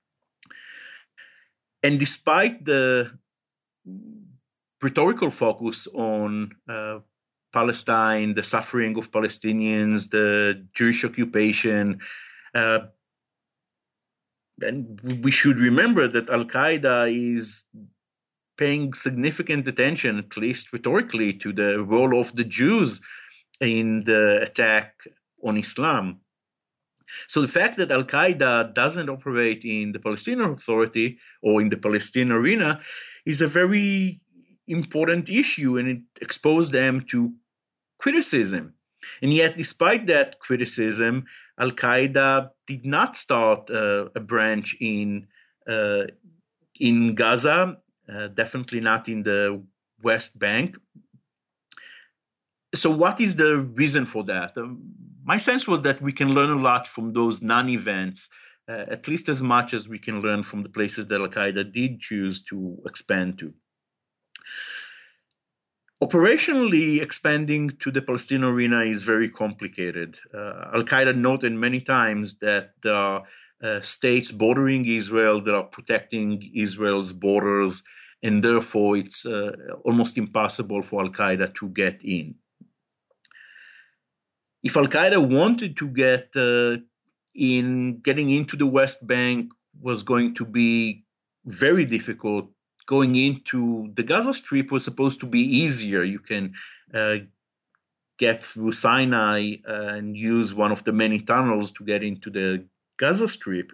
And despite the rhetorical focus on uh, Palestine, the suffering of Palestinians, the Jewish occupation, uh, and we should remember that Al-Qaeda is paying significant attention, at least rhetorically, to the role of the Jews in the attack on Islam. So the fact that Al-Qaeda doesn't operate in the Palestinian Authority or in the Palestinian arena is a very important issue, and it exposed them to criticism. And yet, despite that criticism, Al-Qaeda did not start uh, a branch in uh, in Gaza, uh, definitely not in the West Bank. So what is the reason for that? Um, my sense was that we can learn a lot from those non-events, uh, at least as much as we can learn from the places that Al-Qaeda did choose to expand to. Operationally, expanding to the Palestinian arena is very complicated. Uh, Al-Qaeda noted many times that there are uh, states bordering Israel that are protecting Israel's borders, and therefore it's uh, almost impossible for Al-Qaeda to get in. If Al-Qaeda wanted to get uh, in, getting into the West Bank was going to be very difficult. Going into the Gaza Strip was supposed to be easier. You can uh, get through Sinai and use one of the many tunnels to get into the Gaza Strip.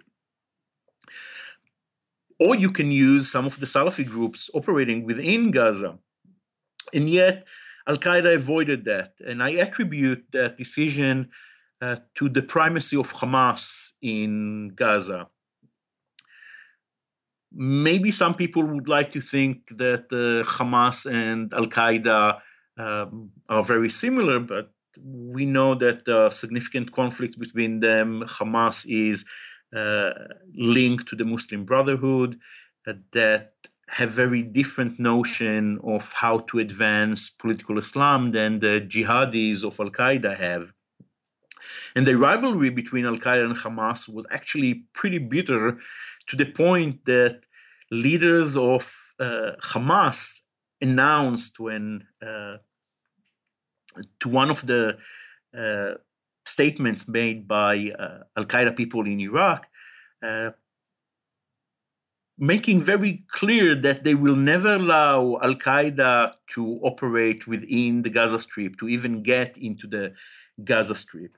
Or you can use some of the Salafi groups operating within Gaza. And yet, Al-Qaeda avoided that. And I attribute that decision uh, to the primacy of Hamas in Gaza. maybe some people would like to think that uh, Hamas and Al-Qaeda um, are very similar, but we know that there are significant conflicts between them. Hamas is uh, linked to the Muslim Brotherhood uh, that have very different notion of how to advance political Islam than the jihadis of Al-Qaeda have. And the rivalry between Al-Qaeda and Hamas was actually pretty bitter, to the point that leaders of uh, Hamas announced when uh, to one of the uh, statements made by uh, Al-Qaeda people in Iraq, uh, making very clear that they will never allow Al-Qaeda to operate within the Gaza Strip, to even get into the Gaza Strip.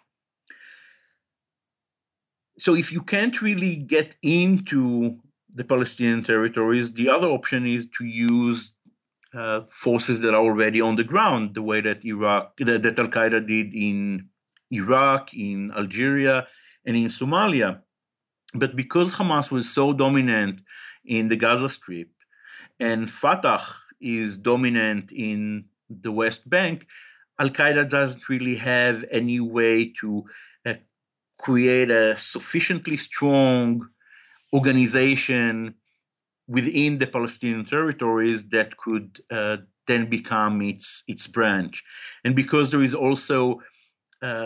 So if you can't really get into the Palestinian territories, the other option is to use uh, forces that are already on the ground, the way that Iraq, that, that Al-Qaeda did in Iraq, in Algeria, and in Somalia. But because Hamas was so dominant in the Gaza Strip and Fatah is dominant in the West Bank, Al-Qaeda doesn't really have any way to uh, create a sufficiently strong organization within the Palestinian territories that could uh, then become its, its branch. And because there is also uh,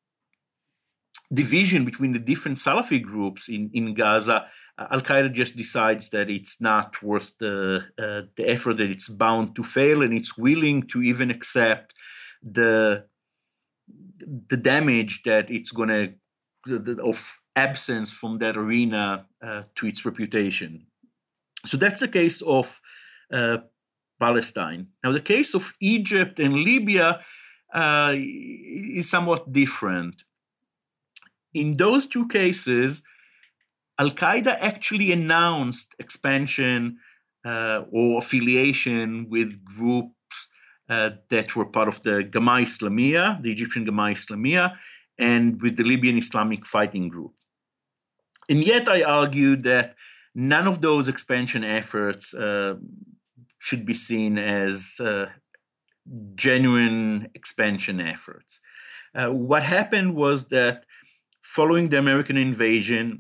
division between the different Salafi groups in, in Gaza, uh, Al-Qaeda just decides that it's not worth the, uh, the effort, that it's bound to fail, and it's willing to even accept the, the damage that it's going to, of absence from that arena uh, to its reputation. So that's the case of uh, Palestine. Now, the case of Egypt and Libya uh, is somewhat different. In those two cases, Al-Qaeda actually announced expansion uh, or affiliation with groups uh, that were part of the Gamma Islamiyah, the Egyptian Gamma Islamiyah, and with the Libyan Islamic Fighting Group. And yet I argue that none of those expansion efforts uh, should be seen as uh, genuine expansion efforts. Uh, what happened was that following the American invasion,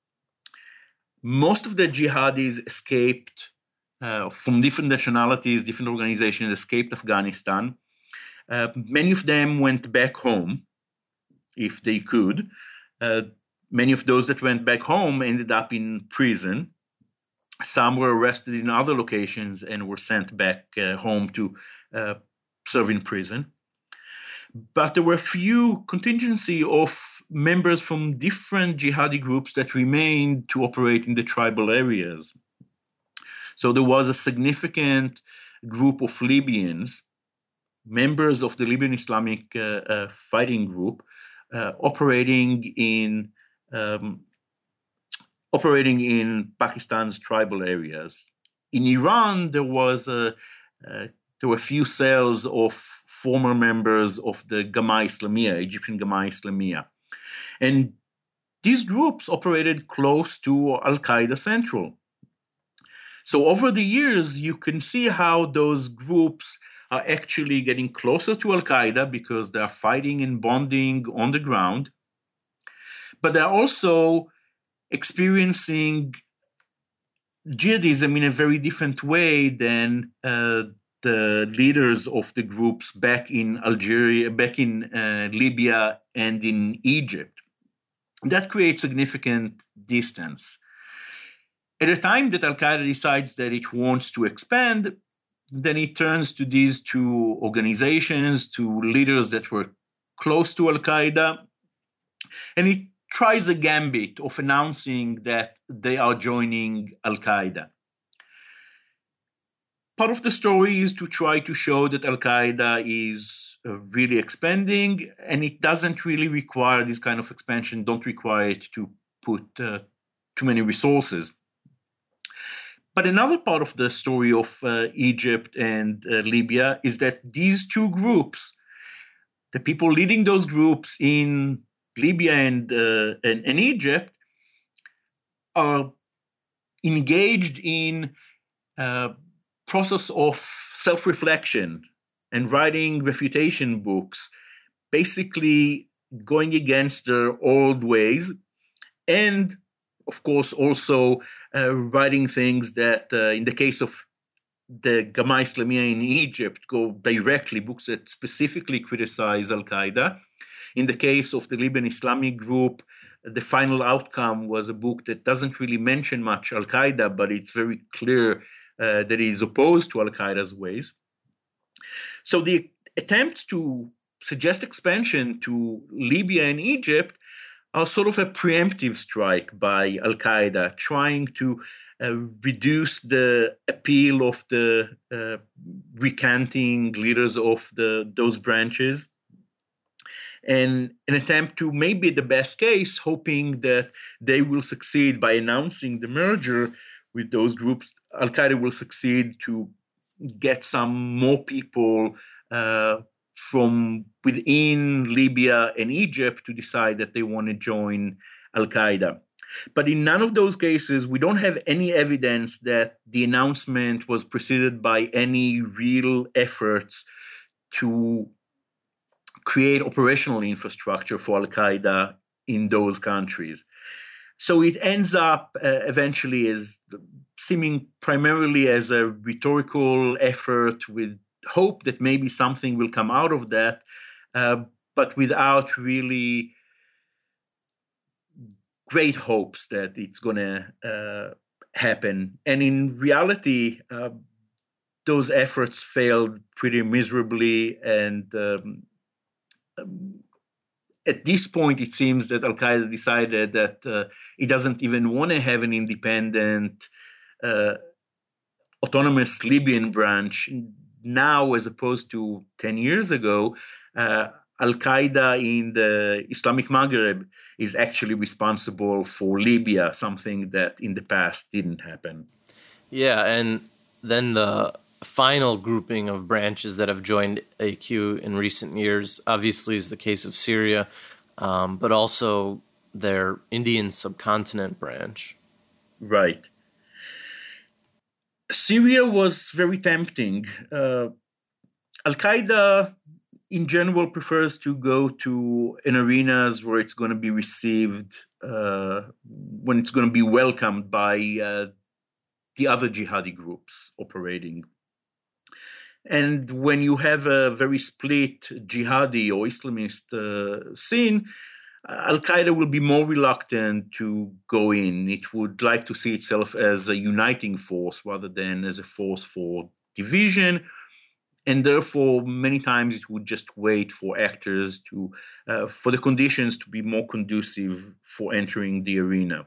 most of the jihadis escaped uh, from different nationalities, different organizations, escaped Afghanistan. Uh, many of them went back home, if they could. Uh, many of those that went back home ended up in prison. Some were arrested in other locations and were sent back uh, home to uh, serve in prison. But there were a few contingency of members from different jihadi groups that remained to operate in the tribal areas. So there was a significant group of Libyans, members of the Libyan Islamic uh, uh, Fighting Group, uh, operating in um, operating in Pakistan's tribal areas. In Iran, there was a uh, there were a few cells of former members of the Gamma Islamiyah, Egyptian Gamma Islamiyah. And these groups operated close to Al-Qaeda Central. So over the years, you can see how those groups are actually getting closer to Al-Qaeda because they are fighting and bonding on the ground. But they're also experiencing jihadism in a very different way than uh, the leaders of the groups back in Algeria, back in uh, Libya, and in Egypt. That creates significant distance. At the time that Al-Qaeda decides that it wants to expand, then it turns to these two organizations, to leaders that were close to Al-Qaeda, and it tries a gambit of announcing that they are joining Al-Qaeda. Part of the story is to try to show that Al-Qaeda is uh, really expanding, and it doesn't really require this kind of expansion, don't require it to put uh, too many resources. But another part of the story of uh, Egypt and uh, Libya is that these two groups, the people leading those groups in Libya and, uh, and, and Egypt, are engaged in a process of self-reflection and writing refutation books, basically going against their old ways, and of course also uh, writing things that, uh, in the case of the Gamma Islamiyah in Egypt, go directly, books that specifically criticize Al-Qaeda. In the case of the Libyan Islamic group, the final outcome was a book that doesn't really mention much Al-Qaeda, but it's very clear uh, that it is opposed to Al-Qaeda's ways. So the attempts to suggest expansion to Libya and Egypt are sort of a preemptive strike by Al-Qaeda, trying to uh, reduce the appeal of the uh, recanting leaders of the those branches, and an attempt to, maybe at the best case, hoping that they will succeed by announcing the merger with those groups. Al-Qaeda will succeed to get some more people uh, from within Libya and Egypt to decide that they want to join Al-Qaeda. But in none of those cases, we don't have any evidence that the announcement was preceded by any real efforts to create operational infrastructure for Al-Qaeda in those countries. So it ends up uh, eventually as seeming primarily as a rhetorical effort with hope that maybe something will come out of that, uh, but without really great hopes that it's going to uh, happen. And in reality, uh, those efforts failed pretty miserably. And um, um, at this point, it seems that Al-Qaeda decided that uh, it doesn't even want to have an independent, uh, autonomous Libyan branch now, as opposed to ten years ago. uh, Al-Qaeda in the Islamic Maghreb is actually responsible for Libya, something that in the past didn't happen. Yeah, and then the final grouping of branches that have joined A Q in recent years obviously is the case of Syria, um, but also their Indian subcontinent branch. Right. Syria was very tempting. Uh, Al-Qaeda in general prefers to go to in arenas where it's going to be received, uh, when it's going to be welcomed by uh, the other jihadi groups operating. And when you have a very split jihadi or Islamist uh, scene, Al-Qaeda will be more reluctant to go in. It would like to see itself as a uniting force rather than as a force for division. And therefore, many times it would just wait for actors to, uh, for the conditions to be more conducive for entering the arena.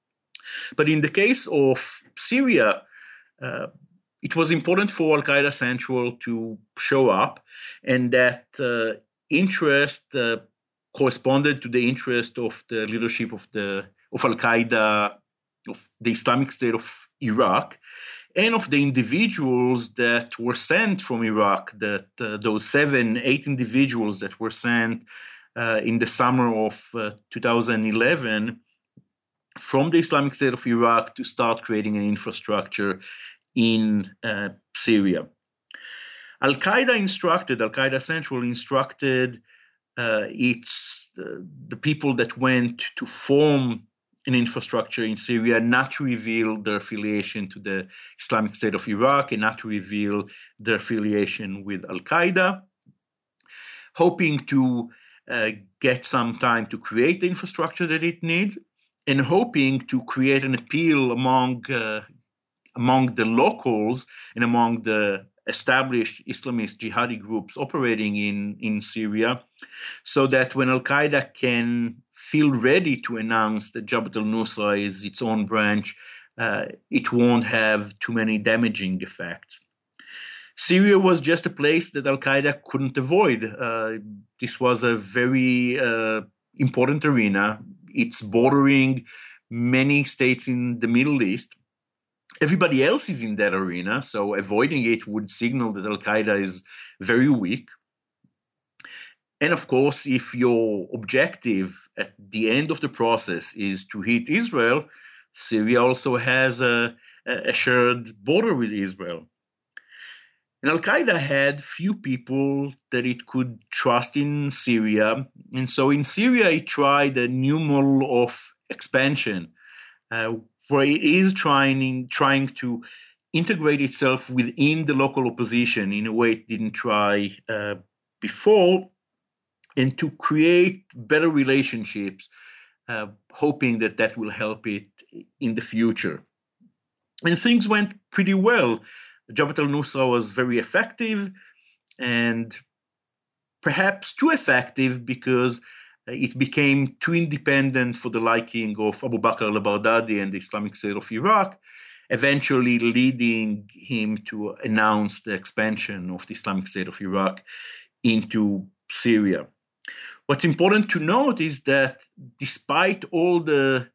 But in the case of Syria, uh, it was important for Al-Qaeda Central to show up, and that uh, interest uh, corresponded to the interest of the leadership of the of Al-Qaeda, of the Islamic State of Iraq, and of the individuals that were sent from Iraq, that uh, those seven, eight individuals that were sent uh, in the summer of uh, two thousand eleven from the Islamic State of Iraq to start creating an infrastructure in uh, Syria. Al-Qaeda instructed, Al-Qaeda Central instructed uh, its uh, the people that went to form an infrastructure in Syria not to reveal their affiliation to the Islamic State of Iraq and not to reveal their affiliation with Al-Qaeda, hoping to uh, get some time to create the infrastructure that it needs, and hoping to create an appeal among uh, among the locals and among the established Islamist jihadi groups operating in, in Syria, so that when Al-Qaeda can feel ready to announce that Jabhat al-Nusra is its own branch, uh, it won't have too many damaging effects. Syria was just a place that Al-Qaeda couldn't avoid. Uh, this was a very uh, important arena. It's bordering many states in the Middle East. Everybody else is in that arena, so avoiding it would signal that Al-Qaeda is very weak. And of course, if your objective at the end of the process is to hit Israel, Syria also has a, a shared border with Israel. And Al-Qaeda had few people that it could trust in Syria. And so in Syria, it tried a new model of expansion, uh, where it is trying, trying to integrate itself within the local opposition in a way it didn't try uh, before, and to create better relationships, uh, hoping that that will help it in the future. And things went pretty well. Jabhat al-Nusra was very effective, and perhaps too effective because it became too independent for the liking of Abu Bakr al-Baghdadi and the Islamic State of Iraq, eventually leading him to announce the expansion of the Islamic State of Iraq into Syria. What's important to note is that despite all the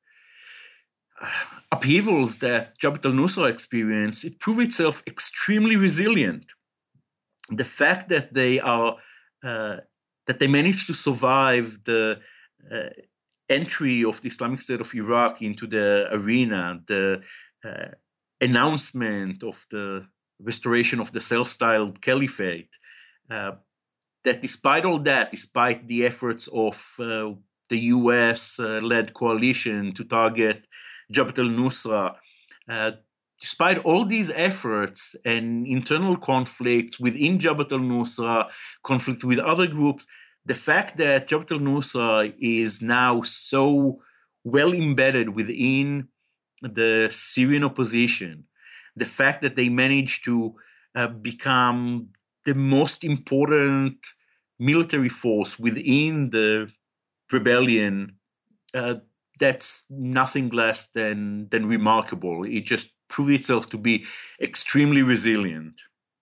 upheavals that Jabhat al-Nusra experienced, it proved itself extremely resilient. The fact that they are uh, that they managed to survive the uh, entry of the Islamic State of Iraq into the arena, the uh, announcement of the restoration of the self-styled caliphate, uh, that despite all that, despite the efforts of uh, the U S-led uh, coalition to target Jabhat al-Nusra, uh, despite all these efforts and internal conflicts within Jabhat al-Nusra, conflict with other groups, the fact that Jabhat al-Nusra is now so well embedded within the Syrian opposition, the fact that they managed to uh, become the most important military force within the rebellion, uh, that's nothing less than, than remarkable. It just proved itself to be extremely resilient.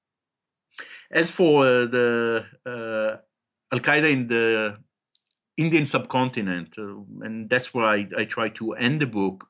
As for uh, the uh, Al-Qaeda in the Indian subcontinent, uh, and that's where I, I try to end the book,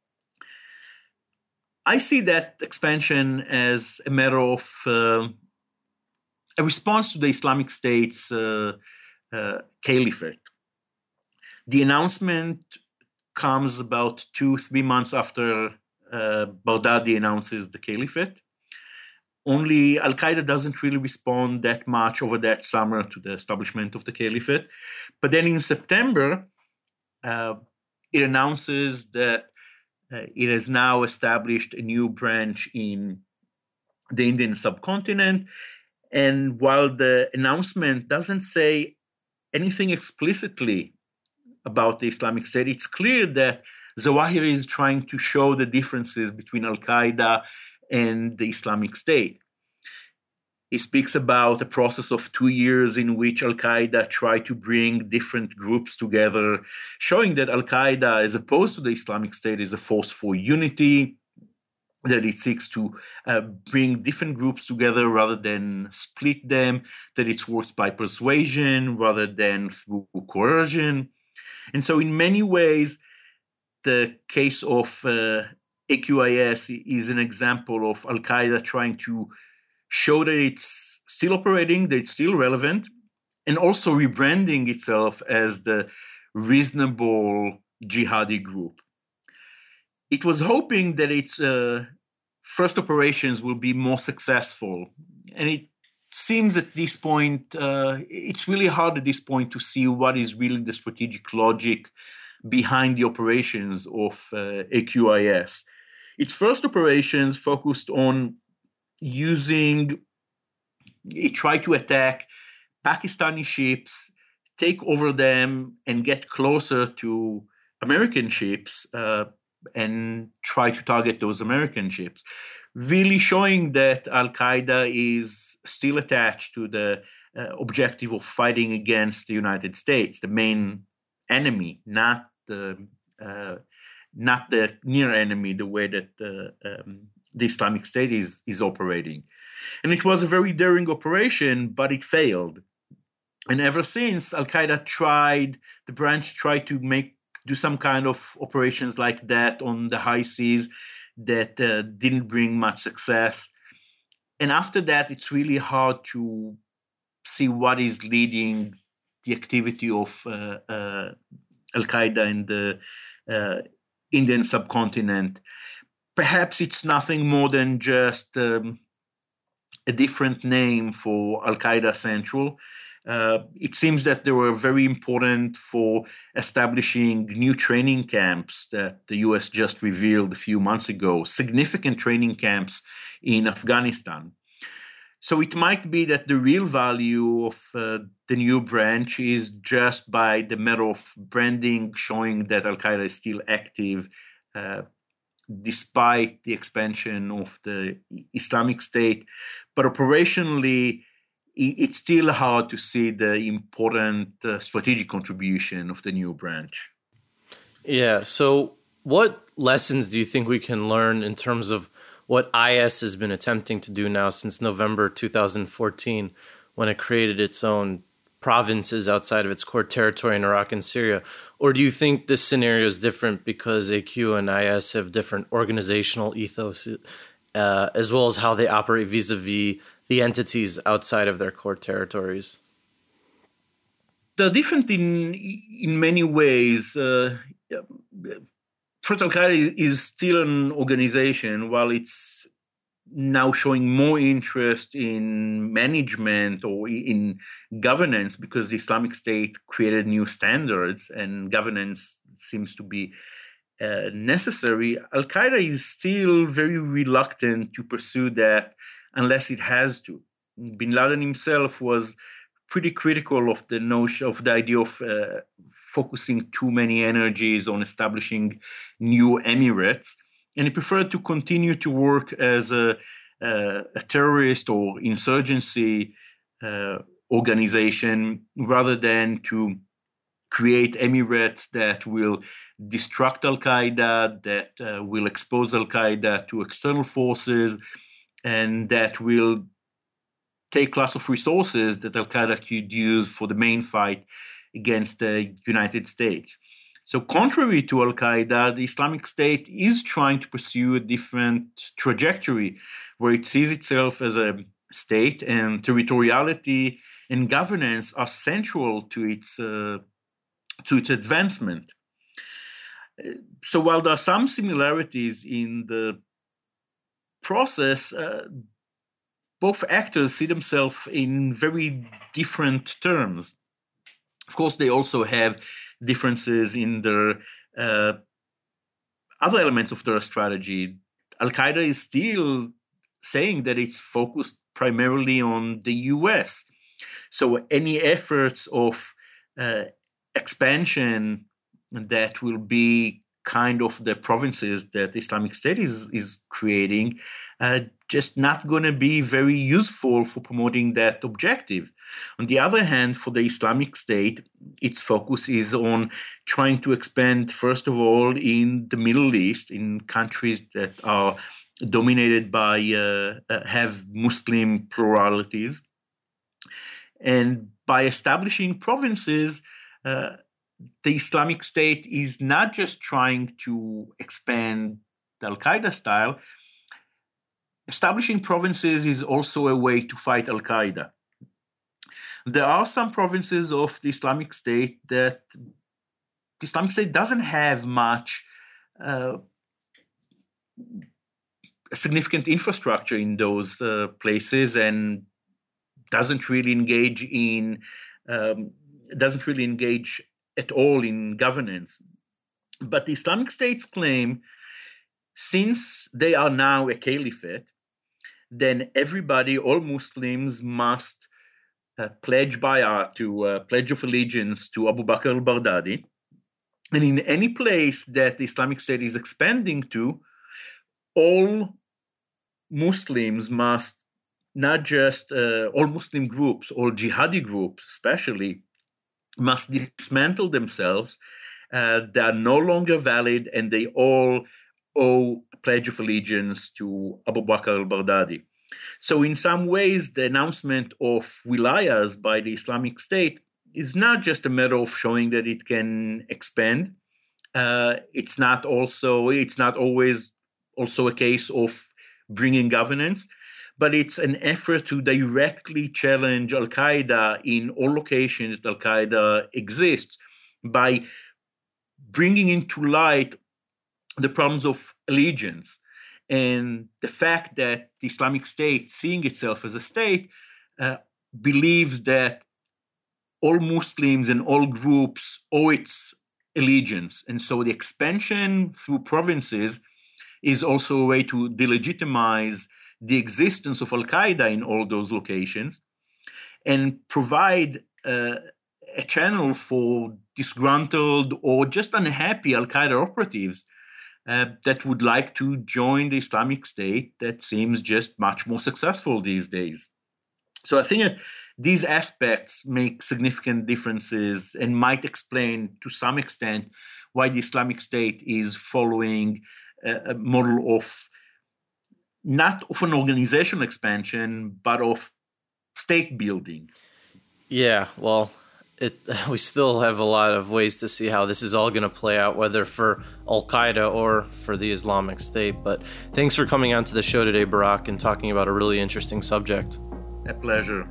I see that expansion as a matter of uh, a response to the Islamic State's uh, uh, caliphate. The announcement comes about two, three months after uh, Baghdadi announces the caliphate. Only Al-Qaeda doesn't really respond that much over that summer to the establishment of the caliphate. But then in September, uh, it announces that uh, it has now established a new branch in the Indian subcontinent. And while the announcement doesn't say anything explicitly about the Islamic State, it's clear that Zawahiri is trying to show the differences between Al-Qaeda and the Islamic State. He speaks about a process of two years in which Al-Qaeda tried to bring different groups together, showing that Al-Qaeda, as opposed to the Islamic State, is a force for unity, that it seeks to uh, bring different groups together rather than split them, that it works by persuasion rather than through coercion. And so in many ways, the case of uh, A Q I S is an example of Al-Qaeda trying to show that it's still operating, that it's still relevant, and also rebranding itself as the reasonable jihadi group. It was hoping that its uh, first operations will be more successful. And it seems at this point, uh, it's really hard at this point to see what is really the strategic logic behind the operations of uh, A Q I S. Its first operations focused on using, it tried to attack Pakistani ships, take over them, and get closer to American ships, uh, and try to target those American ships, really showing that Al-Qaeda is still attached to the uh, objective of fighting against the United States, the main enemy, not the uh, not the near enemy, the way that uh, um, the Islamic State is, is operating. And it was a very daring operation, but it failed. And ever since, Al-Qaeda tried, the branch tried to make do some kind of operations like that on the high seas that uh, didn't bring much success. And after that, it's really hard to see what is leading the activity of uh, uh, Al-Qaeda in the uh, Indian subcontinent. Perhaps it's nothing more than just um, a different name for Al-Qaeda Central. Uh, it seems that they were very important for establishing new training camps that the U S just revealed a few months ago, significant training camps in Afghanistan. So it might be that the real value of uh, the new branch is just by the matter of branding, showing that Al-Qaeda is still active, uh, despite the expansion of the Islamic State. But operationally, it's still hard to see the important uh, strategic contribution of the new branch. Yeah. So what lessons do you think we can learn in terms of what I S has been attempting to do now since November two thousand fourteen, when it created its own provinces outside of its core territory in Iraq and Syria? Or do you think this scenario is different because A Q and I S have different organizational ethos, uh, as well as how they operate vis-a-vis the entities outside of their core territories? They're different in in many ways. Uh, First, Al-Qaeda is still an organization, while it's now showing more interest in management or in governance because the Islamic State created new standards and governance seems to be uh, necessary. Al-Qaeda is still very reluctant to pursue that unless it has to. Bin Laden himself was pretty critical of the notion of the idea of uh, focusing too many energies on establishing new emirates, and he preferred to continue to work as a, uh, a terrorist or insurgency uh, organization rather than to create emirates that will destruct Al-Qaeda, that uh, will expose Al-Qaeda to external forces, and that will take lots of resources that Al-Qaeda could use for the main fight against the United States. So contrary to Al-Qaeda, the Islamic State is trying to pursue a different trajectory where it sees itself as a state, and territoriality and governance are central to its, uh, to its advancement. So while there are some similarities in the process, uh, both actors see themselves in very different terms. Of course, they also have differences in their uh, other elements of their strategy. Al-Qaeda is still saying that it's focused primarily on the U S. So any efforts of uh, expansion that will be kind of the provinces that the Islamic State is, is creating, uh, just not going to be very useful for promoting that objective. On the other hand, for the Islamic State, its focus is on trying to expand, first of all, in the Middle East, in countries that are dominated by, uh, uh, have Muslim pluralities. And by establishing provinces, uh, the Islamic State is not just trying to expand the Al-Qaeda style. Establishing provinces is also a way to fight Al-Qaeda. There are some provinces of the Islamic State that the Islamic State doesn't have much uh, significant infrastructure in those uh, places and doesn't really engage in um, doesn't really engage at all in governance. But the Islamic State's claim, since they are now a caliphate, then everybody, all Muslims, must uh, pledge bay'ah, to uh, pledge of allegiance to Abu Bakr al-Baghdadi. And in any place that the Islamic State is expanding to, all Muslims must not just, uh, all Muslim groups, all jihadi groups especially, must dismantle themselves. Uh, they are no longer valid, and they all owe a pledge of allegiance to Abu Bakr al-Baghdadi. So in some ways, the announcement of wilayas by the Islamic State is not just a matter of showing that it can expand. Uh, it's not also, it's not always also a case of bringing governance, but it's an effort to directly challenge Al-Qaeda in all locations that Al-Qaeda exists by bringing into light the problems of allegiance and the fact that the Islamic State, seeing itself as a state, uh, believes that all Muslims and all groups owe its allegiance. And so the expansion through provinces is also a way to delegitimize the existence of Al-Qaeda in all those locations and provide uh, a channel for disgruntled or just unhappy Al-Qaeda operatives uh, that would like to join the Islamic State that seems just much more successful these days. So I think that these aspects make significant differences and might explain to some extent why the Islamic State is following a, a model of not of an organizational expansion, but of state building. Yeah, well, it, we still have a lot of ways to see how this is all going to play out, whether for Al-Qaeda or for the Islamic State. But thanks for coming on to the show today, Barak, and talking about a really interesting subject. A pleasure.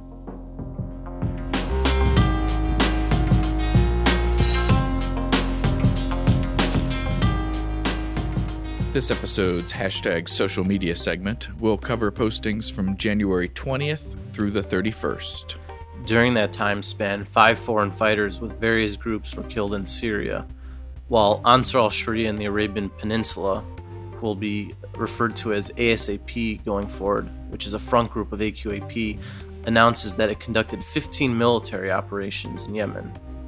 This episode's hashtag social media segment will cover postings from January twentieth through the thirty-first. During that time span, five foreign fighters with various groups were killed in Syria, while Ansar al-Sharia in the Arabian Peninsula, who will be referred to as A S A P going forward, which is a front group of A Q A P, announces that it conducted fifteen military operations in Yemen.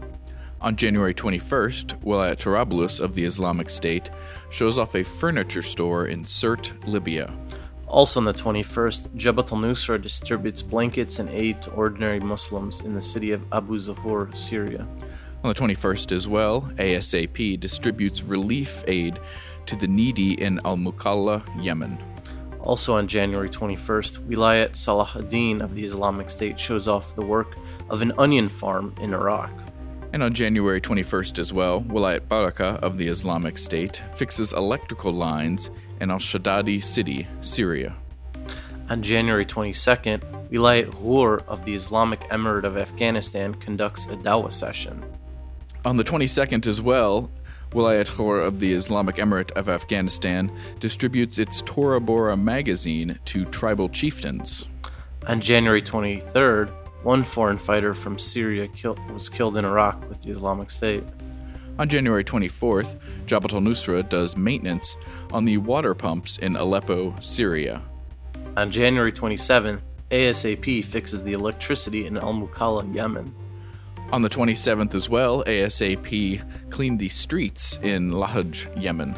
On January twenty-first, Wilayat Trablus of the Islamic State shows off a furniture store in Sirte, Libya. Also on the twenty-first, Jabhat al-Nusra distributes blankets and aid to ordinary Muslims in the city of Abu Zuhur, Syria. On the twenty-first as well, A S A P distributes relief aid to the needy in Al-Mukalla, Yemen. Also on January twenty-first, Wilayat Salah ad-Din of the Islamic State shows off the work of an onion farm in Iraq. And on January twenty-first as well, Wilayat Baraka of the Islamic State fixes electrical lines in Al-Shaddadi city, Syria. On January twenty-second, Wilayat Ghur of the Islamic Emirate of Afghanistan conducts a dawah session. On the twenty-second as well, Wilayat Ghur of the Islamic Emirate of Afghanistan distributes its Tora Bora magazine to tribal chieftains. On January twenty-third, one foreign fighter from Syria kill- was killed in Iraq with the Islamic State. On January twenty-fourth, Jabhat al-Nusra does maintenance on the water pumps in Aleppo, Syria. On January twenty-seventh, A S A P fixes the electricity in Al-Mukalla, Yemen. On the twenty-seventh as well, A S A P cleaned the streets in Lahj, Yemen.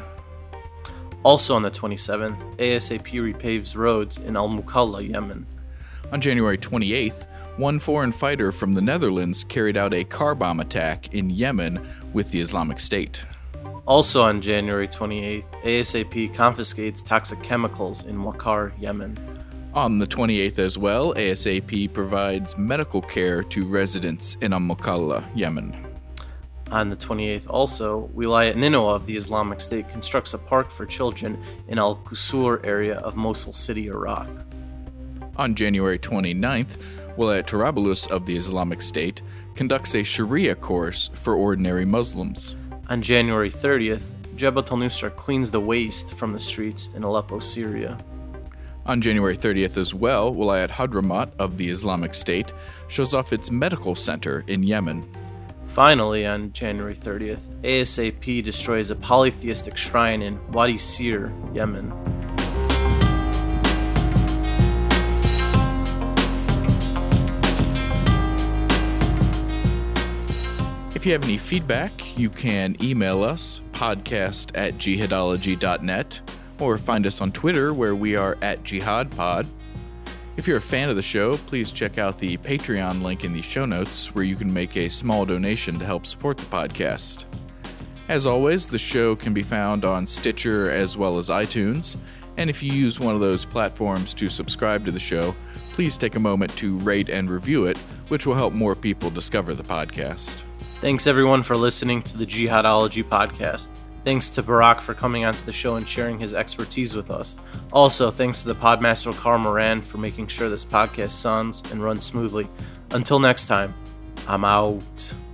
Also on the twenty-seventh, A S A P repaves roads in Al-Mukalla, Yemen. On January twenty-eighth, one foreign fighter from the Netherlands carried out a car bomb attack in Yemen with the Islamic State. Also on January twenty-eighth, A S A P confiscates toxic chemicals in Wakar, Yemen. On the twenty-eighth as well, A S A P provides medical care to residents in Al-Mukalla, Yemen. On the twenty-eighth also, Wilayat Nineveh of the Islamic State constructs a park for children in Al-Qusur area of Mosul City, Iraq. On January twenty-ninth, Wilayat Trablus of the Islamic State conducts a Sharia course for ordinary Muslims. On January thirtieth, Jabhat al-Nusra cleans the waste from the streets in Aleppo, Syria. On January thirtieth as well, Wilayat Hadramaut of the Islamic State shows off its medical center in Yemen. Finally, on January thirtieth, A S A P destroys a polytheistic shrine in Wadi Sir, Yemen. If you have any feedback, you can email us, podcast at jihadology dot net, or find us on Twitter where we are at jihadpod. If you're a fan of the show, please check out the Patreon link in the show notes where you can make a small donation to help support the podcast. As always, the show can be found on Stitcher as well as iTunes, and if you use one of those platforms to subscribe to the show, please take a moment to rate and review it, which will help more people discover the podcast. Thanks everyone for listening to the Jihadology podcast. Thanks to Barak for coming onto the show and sharing his expertise with us. Also, thanks to the Podmaster Carl Moran for making sure this podcast sounds and runs smoothly. Until next time, I'm out.